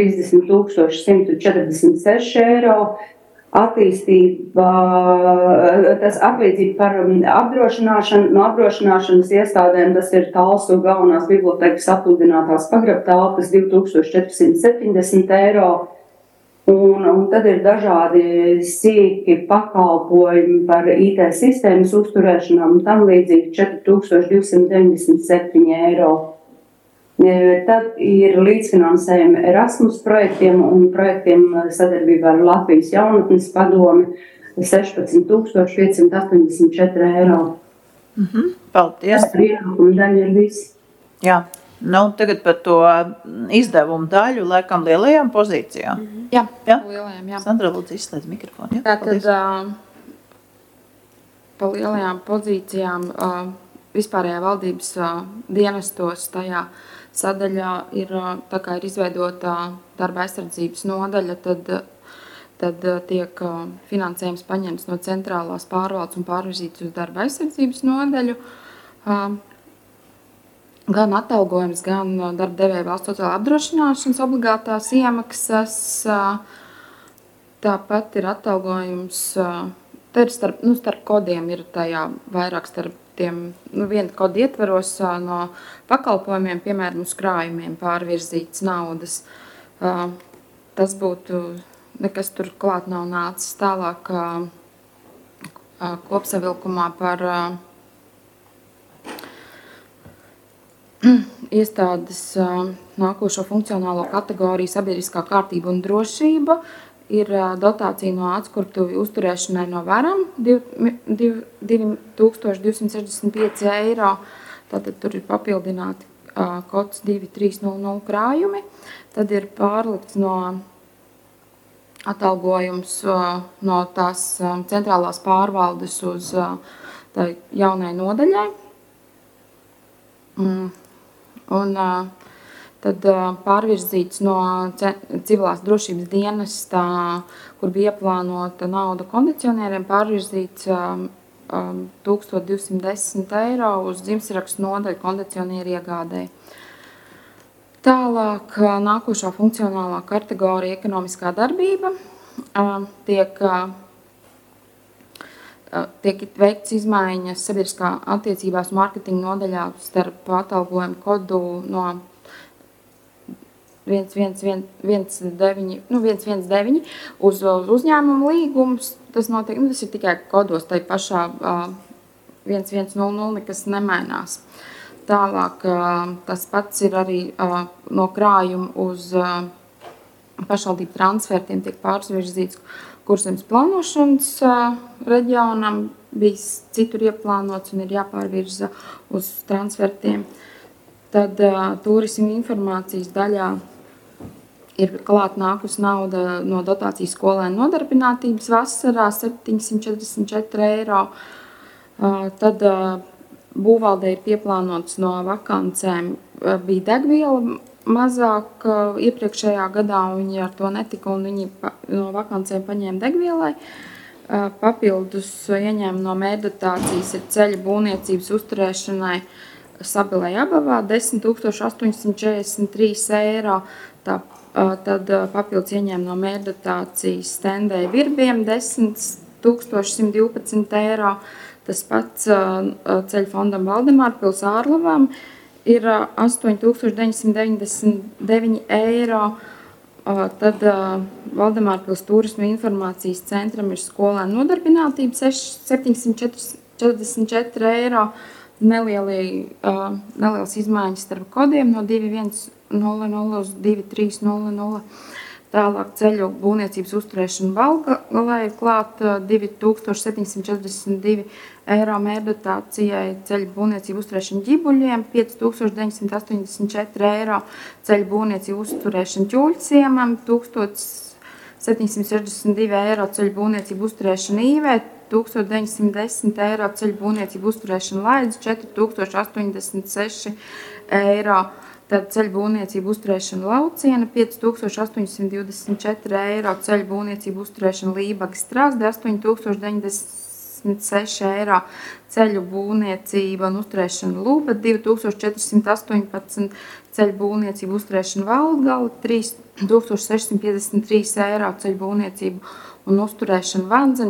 30,146 eiro, attīstība, tas atlīdzība par apdrošināšanu, no apdrošināšanas iestādēm, tas ir Talsu galvenās bibliotekas apludinātās pagrabtelpas 2,470 eiro, un tad ir dažādi sīki pakalpojumi par IT sistēmas uzturēšanām un tam līdzīgi 4,297 eiro. Tad ir līdzfinansējumi Erasmus projektiem un projektiem sadarbībā ar Latvijas jaunatnes padomi 16,584 eiro. Paldies. Daļa ir viss. Jā. Nu, tagad par to izdevumu daļu, laikam, lielajām pozīcijām. Jā, Ja? lielajām, jā. Sandra, lūdzu, izslēdz mikrofonu. Ja? Tātad pa lielajām pozīcijām vispārējā valdības dienestos tajā sadaļā ir, tā kā ir izveidota darba aizsardzības nodaļa, tad tiek finansējums paņemts no centrālās pārvaldes un pārvirzīts uz darba aizsardzības nodaļu. Gan atalgojums, gan darba devēja valsts sociālā apdrošināšanas obligātās iemaksas. Tāpat ir atalgojums, te ir starp kodiem ir tajā vairāk starp tiem, viena koda ietveros no pakalpojumiem, piemēram, uz krājumiem pārvirzīts naudas. Tas būtu, nekas tur klāt nav nācis tālāk kopsavilkumā par iestādes nākošo funkcionālo kategoriju sabiedriskā kārtība un drošība ir dotācija no atskurtuvi uzturēšanai no varam 2265 eiro. Tātad tur ir papildināti kods 2300 krājumi. Tad ir pārlikts no atalgojums no tās centrālās pārvaldes uz tā jaunai nodaļai. Un tad pārvirzīts no civilās drošības dienestā, kur bija ieplānota nauda kondicionieriem, pārvirzīts 1210 eiro uz dzimstrakstu nodaļu kondicionieru iegādēji. Tālāk nākošā funkcionālā kategorija ekonomiskā darbība tiek veikts izmaiņas sabiedriskā attiecībās mārketinga nodaļā starp atalgojumu kodu no 119 uz uzņēmumu līgumus. Tas notiek, tas ir tikai kodos, tai pašā 1100, nekas nemainās. Tālāk tas pats ir arī no krājuma uz pašvaldību transfertiem tiek pārvirzīts Kurzemes plānošanas reģionam, bijis citur ieplānots un ir jāpārvirza uz transfertiem. Tad turisma informācijas daļā ir klāt nākus nauda no dotācijas skolēnu nodarbinātības vasarā 744 eiro. Tad būvvaldē ir pieplānots no vakancēm, bija degviela mazāk iepriekšējā gadā, un viņi ar to netika, un viņi no vakancēm paņēma degvielai. Papildus ieņēma no mērdotācijas ir ceļa būvniecības uzturēšanai Sabilē Abavā 10 843 eiro. Tad papildus ieņēma no mērdotācijas Stendēja Virbiem 10 112 eiro. Tas pats ceļa fondam Valdemārpils Ārlavām ir 8999 eiro. Tad Valdemārpils turisma informācijas centram ir skolēnu nodarbinātība 744 eiro. Nelielas izmaiņas starp kodiem no 2100 uz 2300. Tālāk ceļu būvniecības uzturēšana Valgalē ir klāt 2742 eiro mērdotācijai, ceļu būvniecību uzturēšana Ģibuļiem 5984 eiro, ceļu būvniecību uzturēšana Ķuļciemam 1762 eiro, ceļu būvniecību uzturēšana Īvē 1910 eiro, ceļu būvniecību uzturēšana Laidz 4086 eiro. Tad ceļu būvniecību uzturēšana Lauciena 5824 eiro, ceļu būvniecību uzturēšana Lībaga Strasde 8096 eiro, ceļu būvniecība un uzturēšana Luba 2418, ceļu būvniecību uzturēšana Valgala 3653 eiro, ceļu būvniecību un uzturēšana Vandzene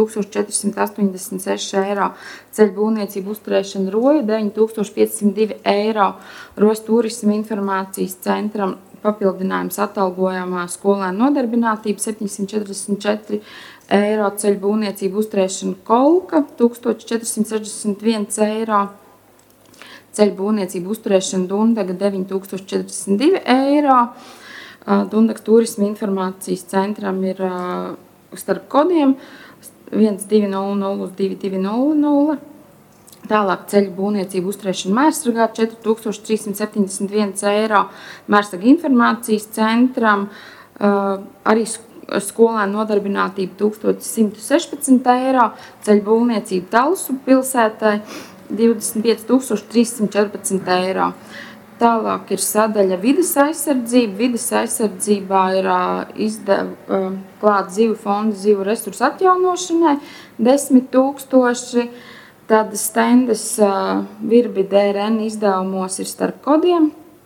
4486 eiro, ceļu būvniecību uzturēšana Roja 9502 eiro, Rojas turisma informācijas centram papildinājums atalgojamā skolēnu nodarbinātība 744 eiro, ceļu būvniecību uzturēšana Kolka 1461 eiro, ceļu būvniecību uzturēšana Dundaga 9042 eiro, Dundagas turisma informācijas centram ir starp kodiem 1200 uz 2200. Tālāk ceļu būvniecību uzturēšana Mērsragā 4371 eiro, Mērsraga informācijas centram, arī skolēnu nodarbinātība 1116 eiro, ceļu būvniecība Talsu pilsētai 25 314 eiro. Tālāk ir sadaļa vides aizsardzība. Vides aizsardzībā ir klāt zivu fonda zivu resursu atjaunošanai 10 000. Tad stendes virbi DRN izdevumos ir starp kodiem.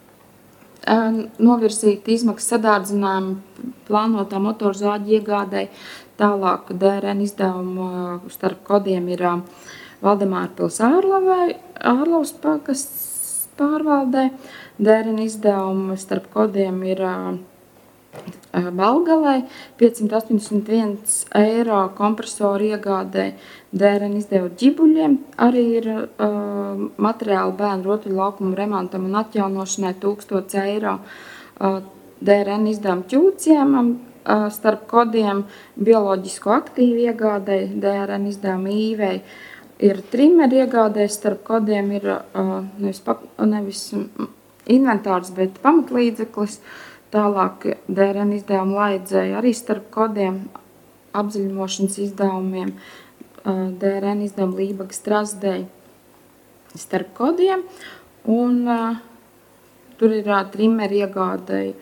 Novirzīt izmaksas sadārdzinājumu plānotā motorzāģu iegādai. Tālāk DRN izdevumu starp kodiem ir Valdemārpils Ārlavas pagasts pārvaldē. DRN izdevumu starp kodiem ir Balgalai 581 eiro kompresoru iegādē. DRN izdevumu ģibuļiem arī ir materiāli bērnu rotuļu laukumu remontam un atjaunošanai 1000 eiro. DRN izdevumu ķūciemam starp kodiem bioloģisko aktīvu iegādē. DRN izdevumu īvei ir trimeri iegādē, starp kodiem ir nevis inventārs, bet pamatlīdzeklis. Tālāk DRN izdevumu laidzēja arī starp kodiem apzaļumošanas izdevumiem. DRN izdevumu lībaga strazdēja starp kodiem. Un tur ir trimeri iegādēja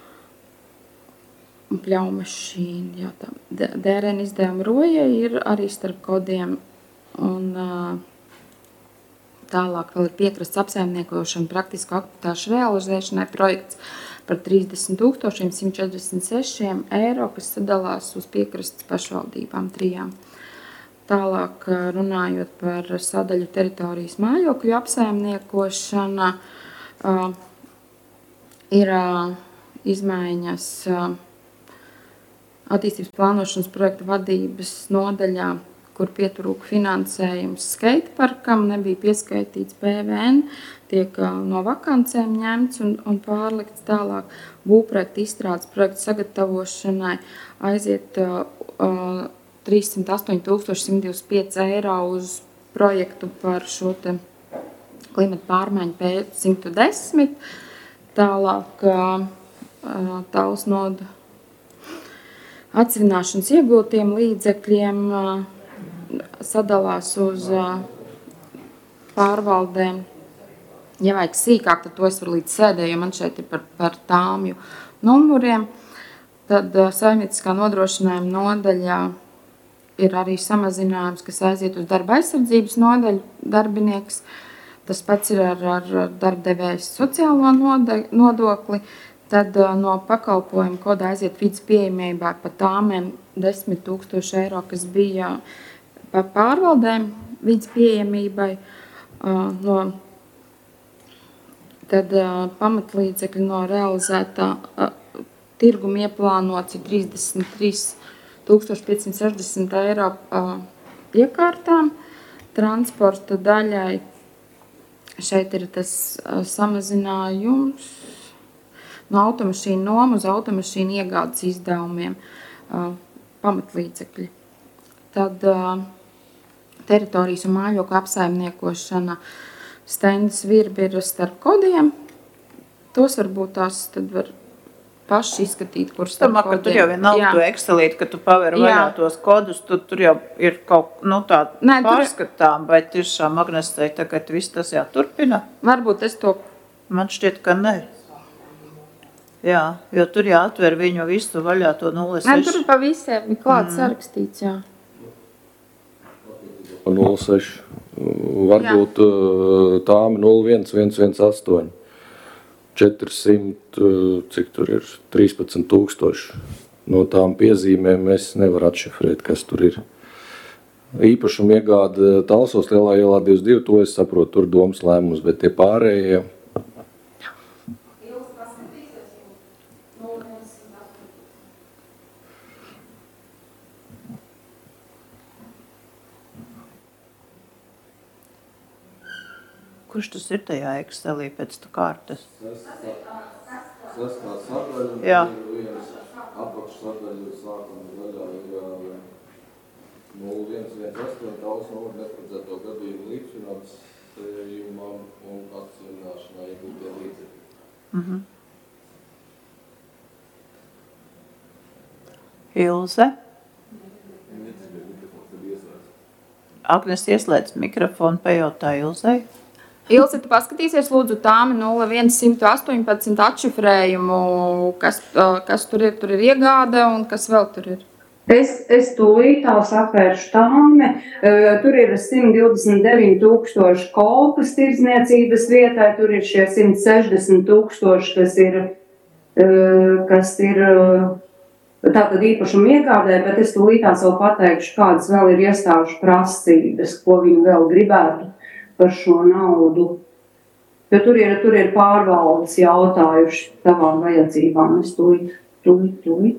pļaumašīna. DRN izdevumu rojai ir arī starp kodiem. Un tālāk vēl ir piekrasts apsaimniekošana praktisku aktivitāšu realizēšanai projekts par 30 146 eiro, kas sadalās uz piekrastes pašvaldībām 3. Tālāk runājot par sadaļu teritorijas mājokļu apsaimniekošana, ir izmaiņas attīstības plānošanas projekta vadības nodaļā, kur pietrūka finansējums skateparkam, nebija pieskaitīts PVN, tiek no vakancēm ņemts un pārlikts tālāk. Būvprojekta izstrādes projekta sagatavošanai aiziet 308 125 eiro uz projektu par šo te klimata pārmaiņu P110. Tālāk Talsu noda atsevināšanas iegūtiem līdzekļiem sadalās uz pārvaldēm. Ja vajag sīkāk, tad to es varu līdz sēdē, jo man šeit ir par tāmju numuriem. Tad saimnieciskā nodrošinājuma nodaļā ir arī samazinājums, kas aiziet uz darba aizsardzības nodaļu darbinieks. Tas pats ir ar darbdevējas sociālo nodokli. Tad no pakalpojumu koda aiziet vidas pieejamībā pa tāmēm 10 000 eiro, kas bija par pārvaldēm vidas pieejamībai. Tad pamatlīdzekļi no realizētā tirguma ieplānots ir 33 560 eiro iekārtām. Transporta daļai šeit ir tas samazinājums no automašīnu nomu uz automašīnu iegādes izdevumiem pamatlīdzekļi. Tad teritorijas un mājokļu apsaimniekošana stendes virbi ir starp kodiem. Tos varbūt tās tad var paši izskatīt, kur starp kodiem. Tur jau vienalga to Excelīt, ka tu paver vaļā tos kodus, tur jau ir kaut tā pārskatām, vai tiešām Agnesei tagad viss tas jāturpina? Varbūt es to... Man šķiet, ka ne. Jā, jo tur jāatver viņu visu vaļā to 06. Nē, tur ir pa visiem klāt sarakstīts, jā. 06. Varbūt tām 01118. 400, cik tur ir, 13 000. No tām piezīmēm es nevaru atšifrēt, kas tur ir. Īpašuma iegāda Talsos lielā ielā 22, to es saprotu, tur domas lēmums, bet tie pārējie... Kurš tas ir tajā Excelī pēc tu kārtas? Sestā sadaļa, jā. Apakšsadaļa, sākuma daļā ir 0118 Tallas novada neparedzēto gadījumu līdzfinansējumam un atsevināšanai iegūtie līdzekļi. Ilze? Agnes ieslēdz mikrofonu, pajautā Ilzei. Ilze, tu paskatīsies lūdzu tāmi 0118 atšifrējumu, kas tur ir iegāde un kas vēl tur ir? Es tūlīt tās atvēršu tāmi. Tur ir 129,000 kolkas tirdzniecības vietai, tur ir šie 160,000, kas ir tātad īpašuma iegādē, bet es tūlīt tās vēl pateikšu, kādas vēl ir iestāžu prasības, ko viņi vēl gribētu par šo naudu. Jo tur ir pārvaldes jautājuši tavām vajadzībām. Es tūlīt.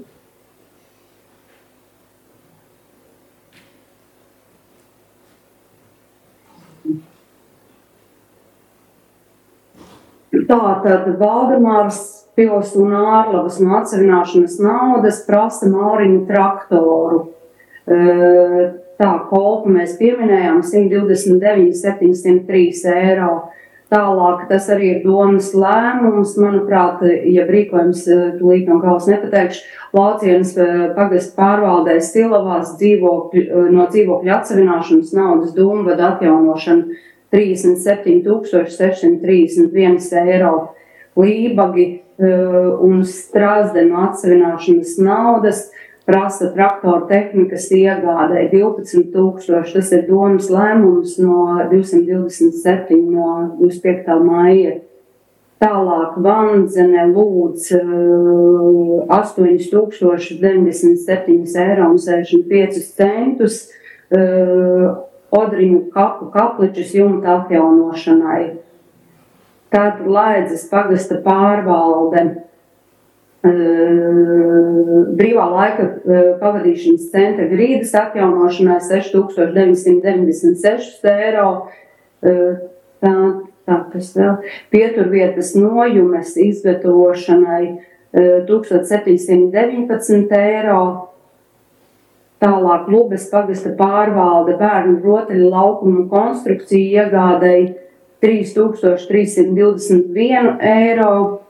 Tātad Valdemārs pils un Ārlavas no atsevināšanas naudas prasa Mauriņu traktoru. Tā kolpa mēs pieminējām 129,703 eiro. Tālāk tas arī ir domas lēmums. Manuprāt, ja rīkojums tūlīt no galvas nepateikšu, Laucienas pagasta pārvaldē Silavās no dzīvokļu atsevināšanas naudas dūmvada atjaunošana 37,631 eiro. Lībagi un Strazdenu atsevināšanas naudas prasa traktoru tehnikas iegādē 12,000. Tas ir domas lēmums no 227 no 25. maija. Tālāk Vandzene lūdz 8,097,65 eiro Odriņu kapu kapličus jumta atjaunošanai. Tātad Laidzes pagasta pārvalde brīvā laika pavadīšanas centra grīdas atjaunošanai 6,996 eiro. Tā kas vēl pieturvietas nojumes izgatavošanai 1,719 eiro. Tālāk Lubes pagasta pārvalde bērnu rotaļu laukumu konstrukciju iegādēji 3,321 eiro.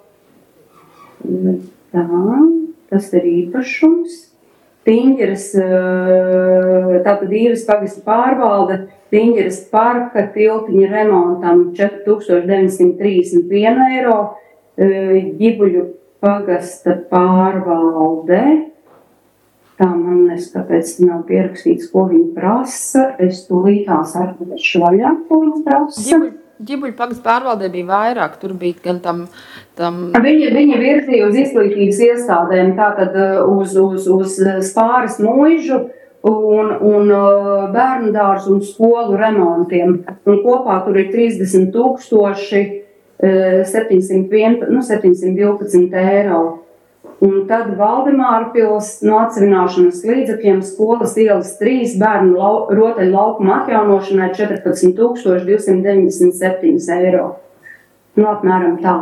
Tā, tas ir īpašums. Tiņģeres, tātad Īves pagasta pārvalde, Tiņģeres parka tiltiņa remontam 4,931 eiro. Ģibuļu pagasta pārvalde. Tā man kāpēc nav pierakstīts, ko viņi prasa. Es tūlītās atvešu vaļā, ko viņi prasa. Ģibuļu pagasta pārvaldē bija vairāk, tur bija gan tam... Viņa virzīja uz izglītības iestādēm, tātad uz Spāres muižu un bērnu dārzu un skolu remontiem. Un kopā tur ir 30,712 eiro. Un tad Valdemāra pils no atsevināšanas līdzekļiem skolas ielas 3 bērnu rotaļu laukuma atjaunošanai 14,297 eiro. Nu, apmēram tā.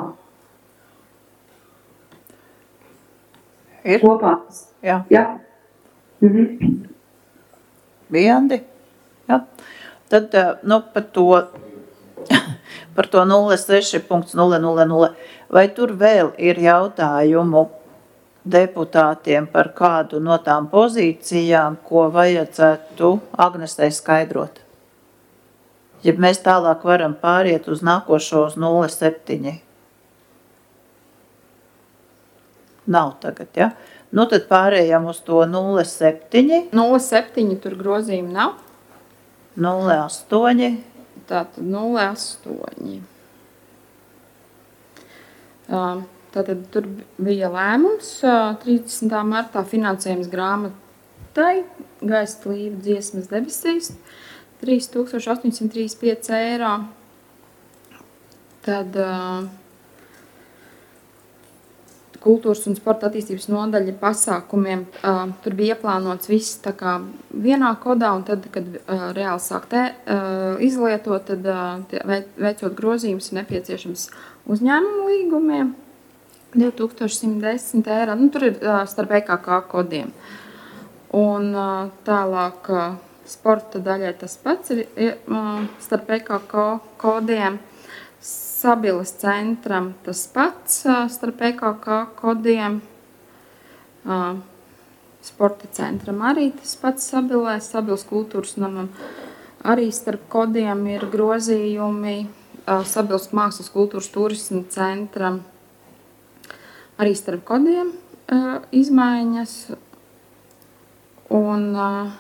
Ir? Kopā. Jā. Viandi? Jā. Tad, par to 06.000. Vai tur vēl ir jautājumu deputātiem par kādu no tām pozīcijām, ko vajadzētu Agnesei skaidrot? Ja mēs tālāk varam pāriet uz nākošo uz 07. Nav tagad, ja? Nu tad pārējām uz to 07. 07 tur grozījumi nav. 08. Tātad 08. Tātad tur bija lēmums 30. martā finansējums grāmatai Gaisa līva dziesmas debesīs 3,835 eiro. Tad kultūras un sporta attīstības nodaļa pasākumiem. Tur bija ieplānots viss tā kā vienā kodā, un tad, kad reāli sāk izlietot, tad veicot grozījumus ir nepieciešams uzņēmumu līgumiem. 2,110 eiro. Nu, tur ir starp EKK kodiem. Un tālāk sporta daļai tas pats ir starp PKK kodiem. Sabiles centram tas pats starp PKK kodiem. Sporta centram arī tas pats Sabilē. Sabiles kultūras namam arī starp kodiem ir grozījumi. Sabiles mākslas kultūras turisma centram arī starp kodiem izmaiņas. Un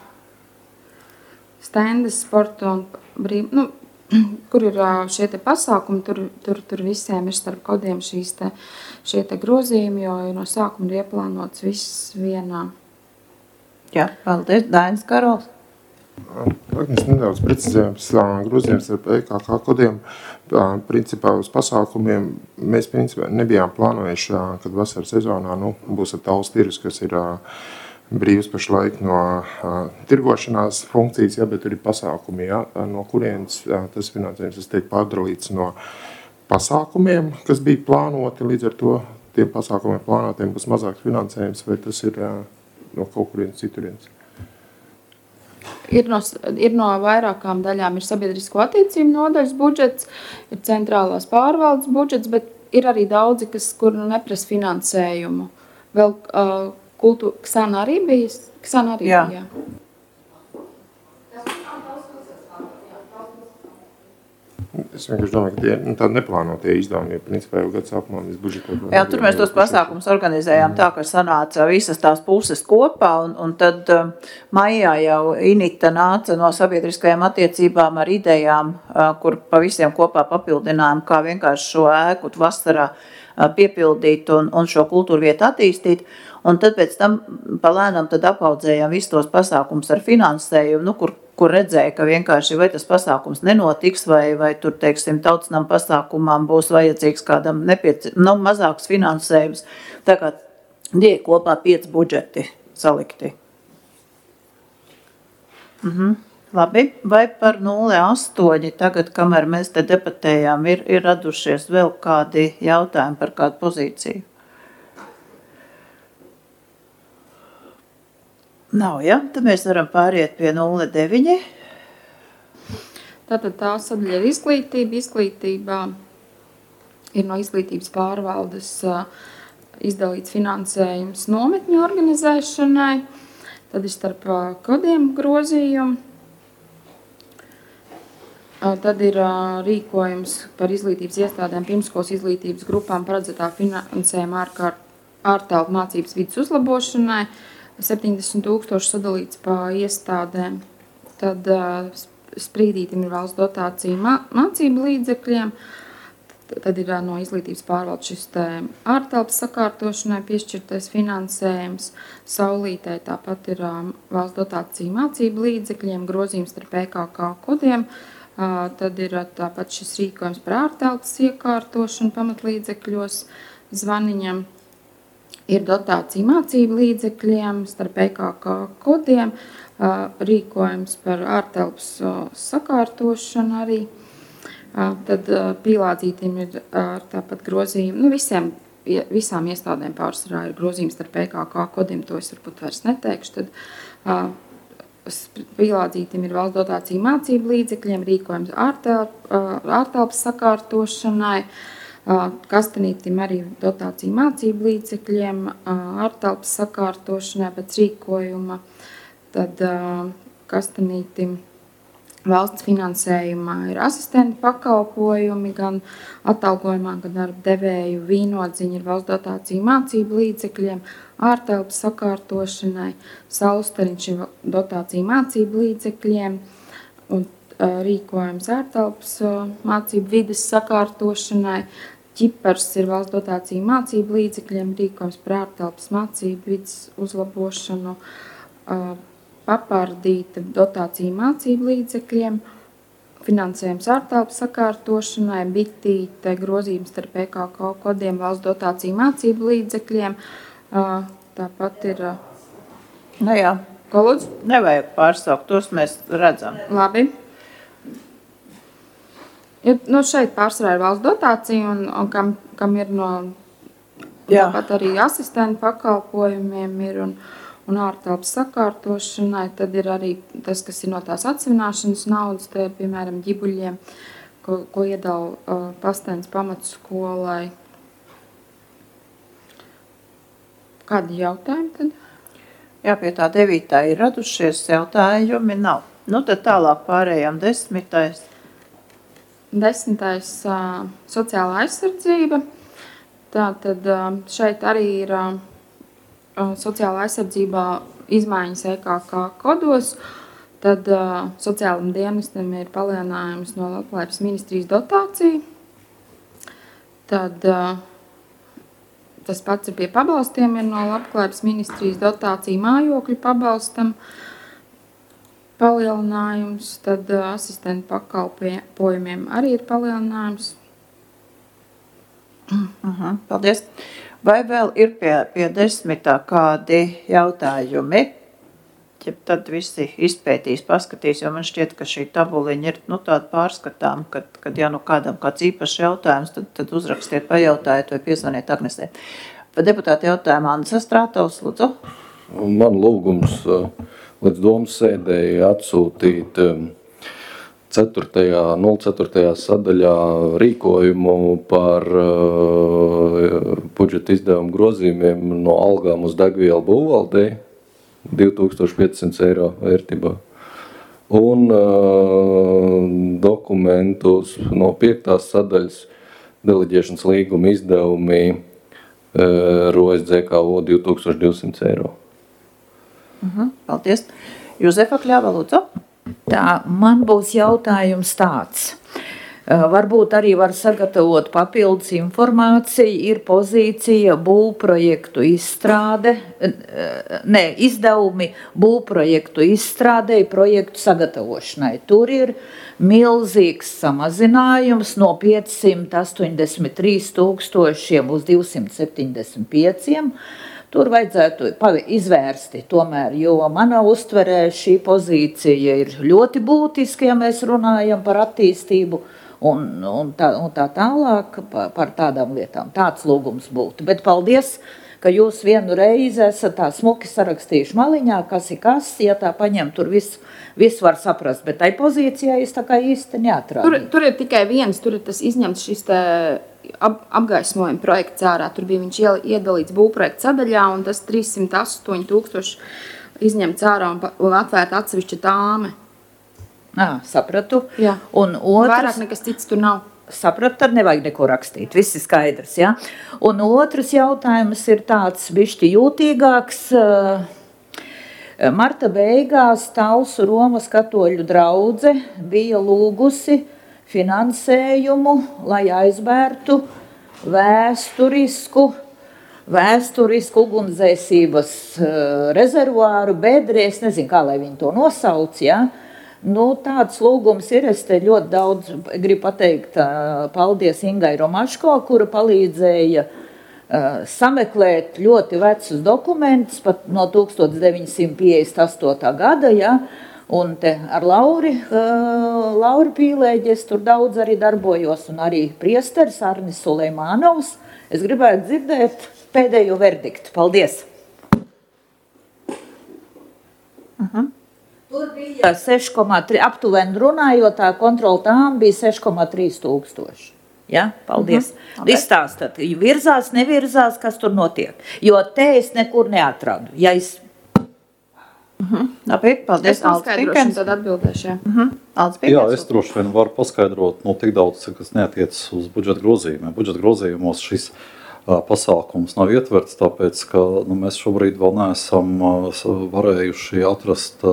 stendes sporta un kur ir šie te pasākumi, tur visiem ir starp kodiem šie te grozījumi, jo no sākuma ir ieplānots viss vienā. Jā, paldies, Dainis Karols. Mēs nedaudz precizējums grozījums ar PKK kodiem. Principā uz pasākumiem mēs principā nebijām plānojuši, kad vasaras sezonā būs ar Tallas tirgus, kas ir brīvs pašlaik no tirgošanās funkcijas, bet tur ir pasākumi, no kurienes tas finansējums, es teiktu, pārdalīts no pasākumiem, kas bija plānoti, līdz ar to tiem pasākumiem plānotiem būs mazāks finansējums, vai tas ir no kaut kurienes citurienes. Ir no vairākām daļām. Ir sabiedrisko attiecību nodaļas budžets, ir centrālās pārvaldes budžets, bet ir arī daudzi, kur neprasa finansējumu. Vēl Ksana arī bija? Ksana arī jā. Bija. Es vienkārši domāju, ka tie tādi neplānotie izdevumi, jo principā jau gada sākumā mēs budžetējām. Jā, tur mēs tos pasākumus organizējām tā, ka sanāca visas tās puses kopā, un tad maijā jau Inita nāca no sabiedriskajām attiecībām ar idejām, kur pa visiem kopā papildinājām, kā vienkārši šo ēku vasarā piepildīt un šo kultūru vietu attīstīt. Un tad pēc tam palēnām tad apaudzējām visus tos pasākums ar finansējumu, kur redzēja, ka vienkārši vai tas pasākums nenotiks, vai tur, teiksim, tautsnam pasākumām būs vajadzīgs kādam mazāks finansējums. Tā kā tie kopā 5 budžeti salikti. Labi, vai par 0,8 tagad, kamēr mēs te debatējām, ir radušies vēl kādi jautājumi par kādu pozīciju? Nav, ja? Tad mēs varam pāriet pie 0,9. Tātad tā sadaļa ir izglītība. Izglītībā ir no izglītības pārvaldes izdalīts finansējums nometņu organizēšanai. Tad ir starp kodiem grozījumi. Tad ir rīkojums par izglītības iestādēm pirmskolas izglītības grupām paredzētā finansējuma ārtelpu mācības vidas uzlabošanai. 70 000 sadalīts pa iestādēm. Tad sprīdītim ir valsts dotācija mācību līdzekļiem. Tad ir no izglītības pārvaldes šis ārtelpas sakārtošanai piešķirtais finansējums. Saulītē tāpat ir valsts dotācija mācību līdzekļiem, grozījums ar PKK kodiem. Tad ir tāpat šis rīkojums par ārtelpas iekārtošanu pamatlīdzekļos zvaniņam. Ir dotācija mācību līdzekļiem starp PKK kodiem, rīkojums par ārtelpas sakārtošanu arī. Tad pīlādzītim ir tāpat grozījumi, visām iestādēm pārsvarā ir grozījums starp PKK kodiem, to es varbūt vairs neteikšu. Tad pīlādzītim ir valsts dotācija mācību līdzekļiem, rīkojums ārtelpas sakārtošanai. Kastanītim arī dotācija mācību līdzekļiem, ārtelpas sakārtošanai pēc rīkojuma. Tad Kastanītim valsts finansējumā ir asistenti pakalpojumi, gan atalgojumā, gan darba devēju vīnodziņa ir valsts dotācija mācību līdzekļiem, ārtelpas sakārtošanai, Saulstariņš ir dotācija mācību līdzekļiem un rīkojums ārtelpas mācību vides sakārtošanai, Ķipars ir valsts dotācija mācību līdzekļiem, rīkojums par ārtelpas mācību vides uzlabošanu, Papārdīta dotācija mācību līdzekļiem, finansējums ārtelpas sakārtošanai, Bitīte grozījums ar PKK kodiem, valsts dotācija mācību līdzekļiem, tāpat ir... Nu jā, Koludz? Nevajag pārsaukt, tos mēs redzam. Labi. Šeit pārsvarā ir valsts dotācija, un kam ir no tāpat arī asistentu pakalpojumiem ir, un ārtelpas sakārtošanai. Tad ir arī tas, kas ir no tās atsevināšanas naudas, te, piemēram, ģibuļiem, ko iedala Pastenes pamatskolai. Kādi jautājumi tad? Jā, pie tā 9. ir radušies jautājumi, nav. Nu, tad tālāk pārējām 10. 10. sociālā aizsardzība. Tātad šeit arī ir sociālā aizsardzībā izmaiņas EKK kodos. Tad sociālam dienestam ir palielinājums no Labklājības ministrijas dotācija. Tad tas pats ir pie pabalstiem, ir no Labklājības ministrijas dotācija mājokļu pabalstam palielinājums, tad asistentu pakalpojumiem arī ir palielinājums. Paldies. Vai vēl ir pie 10. kādi jautājumi? Ja tad visi izpētīs, paskatīs, jo man šķiet, ka šī tabuliņa ir tāda pārskatām, kad ja kādam kāds īpašs jautājums, tad uzrakstiet, pajautājiet vai piezvaniet Agnesē. Par deputātu jautājumu Andris Strātovs, lūdzu. Man lūgums līdz domas sēdēji atsūtīt 04. sadaļā rīkojumu par budžeta izdevumu grozījumiem no algām uz degvielu būvvaldei 2500 eiro vērtībā. Un dokumentus no 5. sadaļas deleģēšanas līguma izdevumi rojas DKO 2200 eiro. Paldies. Juzefa Kļava, lūdzu. Tā, man būs jautājums tāds. Varbūt arī var sagatavot papildus informāciju, ir pozīcija būvprojektu izstrāde, izdevumi būvprojektu izstrādei, projektu sagatavošanai. Tur ir milzīgs samazinājums no 583 000 uz 275. Tur vajadzētu izvērsti tomēr, jo manā uztverē šī pozīcija ir ļoti būtiska, ja mēs runājam par attīstību un tā tālāk par tādām lietām. Tāds lūgums būtu. Bet paldies, ka jūs vienu reizi esat tā smuki sarakstījuši maliņā, kas ir kas, ja tā paņem, tur viss var saprast, bet tai pozīcijā es tā kā īsti neatrādu. Tur ir tikai viens, tur ir tas izņemts šis te apgaismojuma projekts ārā. Tur bija viņš iedalīts būvprojekta sadaļā, un tas 308 000 izņemts ārā un atvērta atsevišķa tāme. Sapratu. Jā. Un otrs, vairāk nekas cits tur nav. Sapratu, tad nevajag neko rakstīt. Viss ir skaidrs, ja? Un otrs jautājums ir tāds bišķi jūtīgāks. Marta beigās Talsu Romas katoļu draudze bija lūgusi finansējumu, lai aizbērtu vēsturisku ugunsdzēsības rezervuāru Bedrē. Es nezinu, kā lai viņi to nosauc, ja? Tāds lūgums ir, es te ļoti daudz gribu pateikt paldies Ingai Romaško, kura palīdzēja sameklēt ļoti vecus dokumentus, pat no 1958. gada, ja? Un te ar Lauri Pīlēģi es tur daudz arī darbojos, un arī priesteris Arnis Sulejmānovs. Es gribētu dzirdēt pēdējo verdiktu. Paldies! Tur bija 6,3, aptuveni runājot, tā kontrola tām bija 6,3 tūkstoši. Ja? Paldies! Izstāstat, virzās, nevirzās, kas tur notiek. Jo te es nekur neatradu. Ja es... Labi, paldies. Es paskaidrošu, tad atbildēšu. Jā, es droši vien varu paskaidrot tik daudz, kas neatiecas uz budžeta grozījumiem. Budžeta grozījumos šis pasākums nav ietverts, tāpēc, ka mēs šobrīd vēl neesam varējuši atrast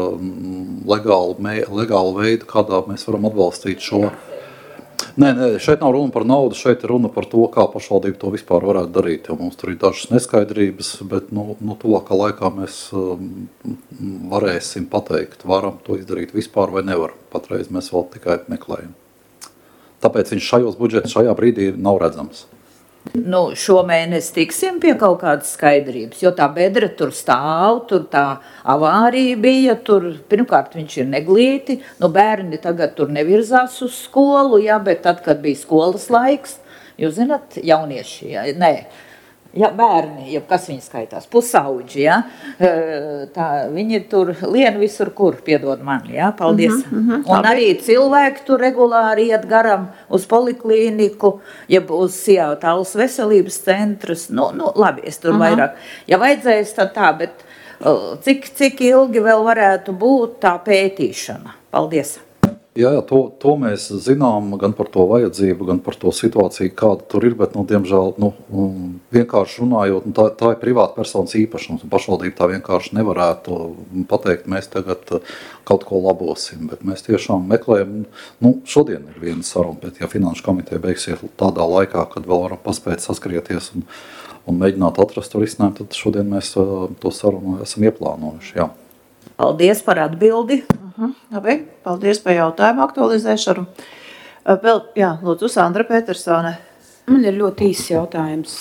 legālu veidu, kādā mēs varam atbalstīt šo. Nē, šeit nav runa par naudu, šeit ir runa par to, kā pašvaldība to vispār varētu darīt. Jo mums tur ir dažas neskaidrības, bet tuvākā laikā mēs varēsim pateikt, varam to izdarīt vispār vai nevaram. Patreiz mēs vēl tikai meklējam. Tāpēc viņš šajā brīdī nav redzams. Šomēnes tiksim pie kaut kādas skaidrības, jo tā bedra tur stāv, tur tā avārija bija, tur pirmkārt viņš ir neglīti, bērni tagad tur nevirzās uz skolu, ja, bet tad, kad bija skolas laiks, jūs zināt, jaunieši, ja, Ja, bērni, ja kas viņi skaitās, pusauģi, ja? Tā, viņi tur lien visur, kur, piedod mani, ja? Paldies. Un arī cilvēki tur regulāri iet garam uz poliklīniku, ja uz Tallas veselības centrus, labi, es tur vairāk. Ja vajadzēs, tad tā, bet cik ilgi vēl varētu būt tā pētīšana? Paldies. Jā, to mēs zinām gan par to vajadzību, gan par to situāciju, kāda tur ir, bet, diemžēl, vienkārši runājot, tā ir privāta personas īpašums, un pašvaldība tā vienkārši nevarētu pateikt, mēs tagad kaut ko labosim, bet mēs tiešām meklējam, šodien ir viena saruna, bet ja Finanšu komiteja beigsies tādā laikā, kad vēl varam paspēt saskrieties un mēģināt atrast to risinājumu, tad šodien mēs to sarunu esam ieplānojuši, jā. Paldies par atbildi. Labi, paldies par jautājumu aktualizēšanu. Vēl, jā, lūdzu, Sandra Petersone. Man ir ļoti īsts jautājums.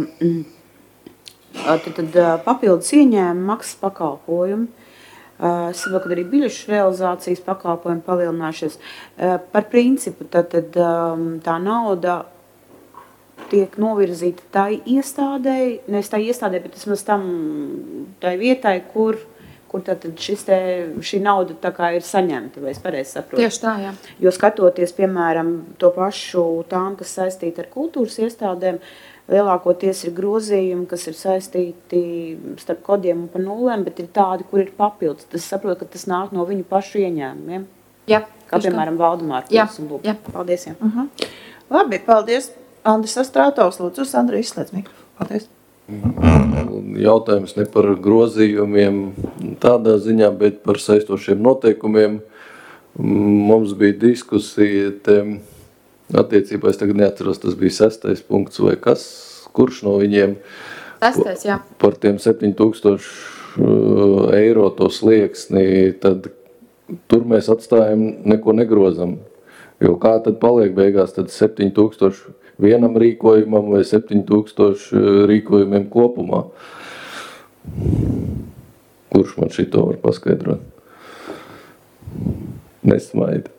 Tad papildus ieņēmumi, maksas pakalpojumi. Es saprotu, ka arī biļešu realizācijas pakalpojumi palielinājušies. Par principu, tad tā nauda tiek novirzīta tai iestādēji, nevis tai iestādēji, bet vismaz tai vietai, kur šī nauda tā kā ir saņemta, vai es pareizi saprotu? Tieši tā, jā. Jo skatoties, piemēram, to pašu tām, kas saistīti ar kultūras iestādēm, lielākoties ir grozījumi, kas ir saistīti starp kodiem un pa nulēm, bet ir tādi, kur ir papildus. Es saprotu, ka tas nāk no viņu pašu ieņēmumiem. Jā. Kā, piemēram, Valdemāra pils un lūk. Jā. Paldies, jā. Labi, paldies. Andris Astrātovs, lūdzu, Sandra, izslēdz mikrofonu. Paldies. Jautājums ne par grozījumiem tādā ziņā, bet par saistošiem noteikumiem. Mums bija diskusija attiecībā, es tagad neatceros, tas bija 6. punkts vai kas, kurš no viņiem 6. jā. Par tiem 7,000 eiro to slieksni, tad tur mēs atstājam, neko negrozam. Jo kā tad paliek beigās, tad 7,000 vienam rīkojumam vai 7,000 rīkojumiem kopumā. Kurš man šito var paskaidrot? Nesmaidi.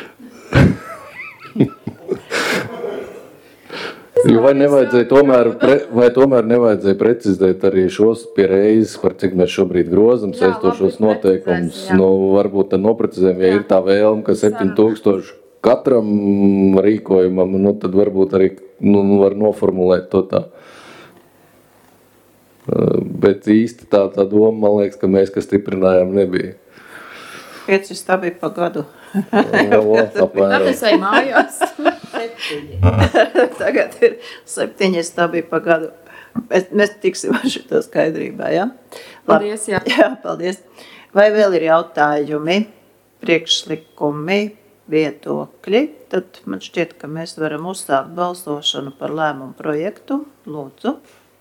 Vai tomēr nevajadzēja precizēt arī šos pie reizes, par cik mēs šobrīd grozam saistošos noteikumus? Varbūt tad noprecizējam, ja ir tā vēlme, ka 7,000 katram rīkojumam, tad varbūt arī var noformulēt to tā. Bet īsti tā doma, man liekas, ka mēs, kas stiprinājām, nebija. 5 stabi pa gadu. Tāpēc vai mājās. 7. Tagad ir 7 stabi pa gadu. Mēs tiksim ar šito skaidrībā, jā? Paldies, jā. Jā, paldies. Vai vēl ir jautājumi, priekšlikumi, viedokļi? Tad man šķiet, ka mēs varam uzsākt balsošanu par lēmumu projektu. Lūdzu.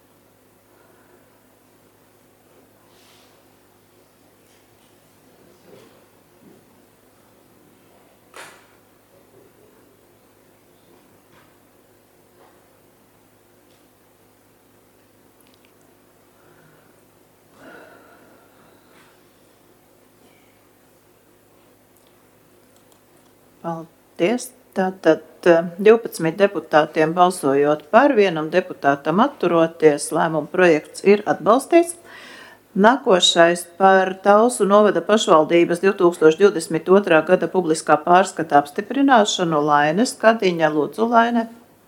Paldies. Tātad 12 deputātiem balsojot par, vienam deputātam atturoties, lēmuma projekts ir atbalstīts. Nākošais par Talsu novada pašvaldības 2022. Gada publiskā pārskata apstiprināšanu. Laine Skadiņa, lūdzu, Laine.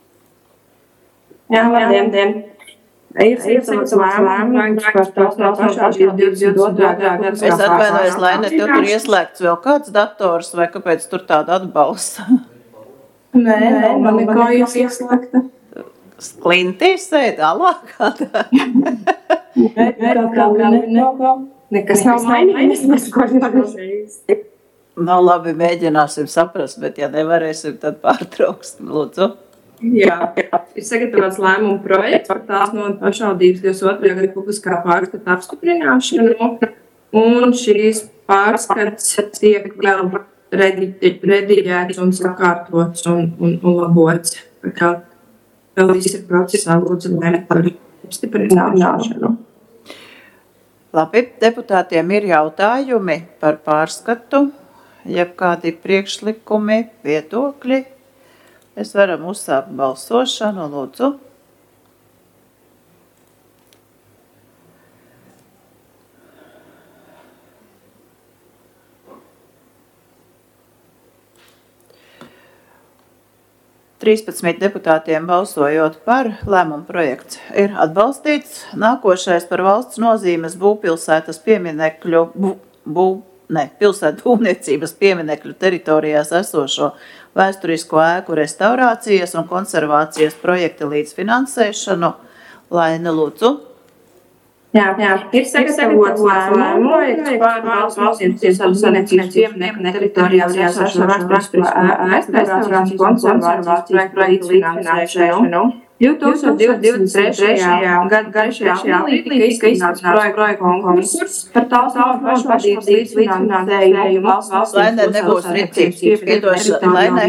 Jā, labdien. Ir iesaucams lēmums par Talsu pašvaldības 22. Gada. Es atvainojos, Laine, tev tur ieslēgts vēl kāds dators, vai kāpēc tur tāda atbalsta? Nē, man nekā ieslēgta. Klintīs sēd alākā tā? Nekas nav mainījies. Nu, labi, mēģināsim saprast, bet ja nevarēsim, tad pārtrauksim, lūdzu. Jā, ir sagatavots lēmumu projekts par Talsu novada pašvaldības 22. Gada publiskā pārskata apstiprināšanu, un šīs pārskats tiek vēl rediģēts un sakārtots un labots. Kā vēl viss ir procesā, lūdzu, lēmt par apstiprināšanu. Labi, deputātiem ir jautājumi par pārskatu, jeb kādi priekšlikumi, viedokļi. Mēs varam uzsākt balsošanu, lūdzu. 13 deputātiem balsojot par, lēmumu projekts ir atbalstīts. Nākošais par valsts nozīmes būvpilsētas pieminekļu, pilsētu būvniecības pieminekļu teritorijās esošo vēsturisko ēku restaurācijas un konservācijas projekta līdzfinansēšanu. Laine, lūdzu. Jā, ir sagatavots lēmumu projekts par valsts nozīmes saimniecības pieminekļu teritorijās esošo vēsturisko ēku restaurācijas un konservācijas projekta līdzfinansēšanu. 2023. gada 3. aprīlī tika izsludināts projekta konkurss par Talsu pašvaldības līdzfinansējumu valsts Laine, nebūs rīcības. Piedošana, Laine.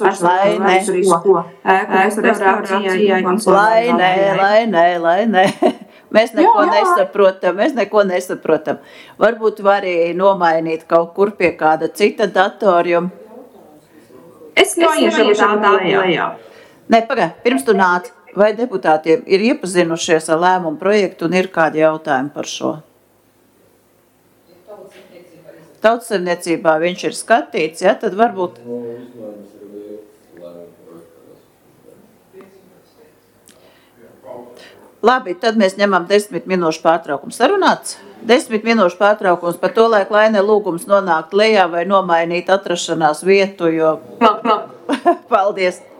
Laine. Mēs neko nesaprotam. Varbūt var arī nomainīt kaut kur pie kāda cita datorjuma. Es noiešu tādā lejā. Nē, pirms tu nāc, vai deputātiem ir iepazinušies ar lēmumu projektu un ir kādi jautājumi par šo? Tautsaimniecībā viņš ir skatīts, ja, tad varbūt... Labi, tad mēs ņemam 10 minūšu pārtraukumu. Sarunāts? 10 minūšu pārtraukums par to, lai Laine lūgums nonākt lejā vai nomainīt atrašanās vietu, jo... Paldies!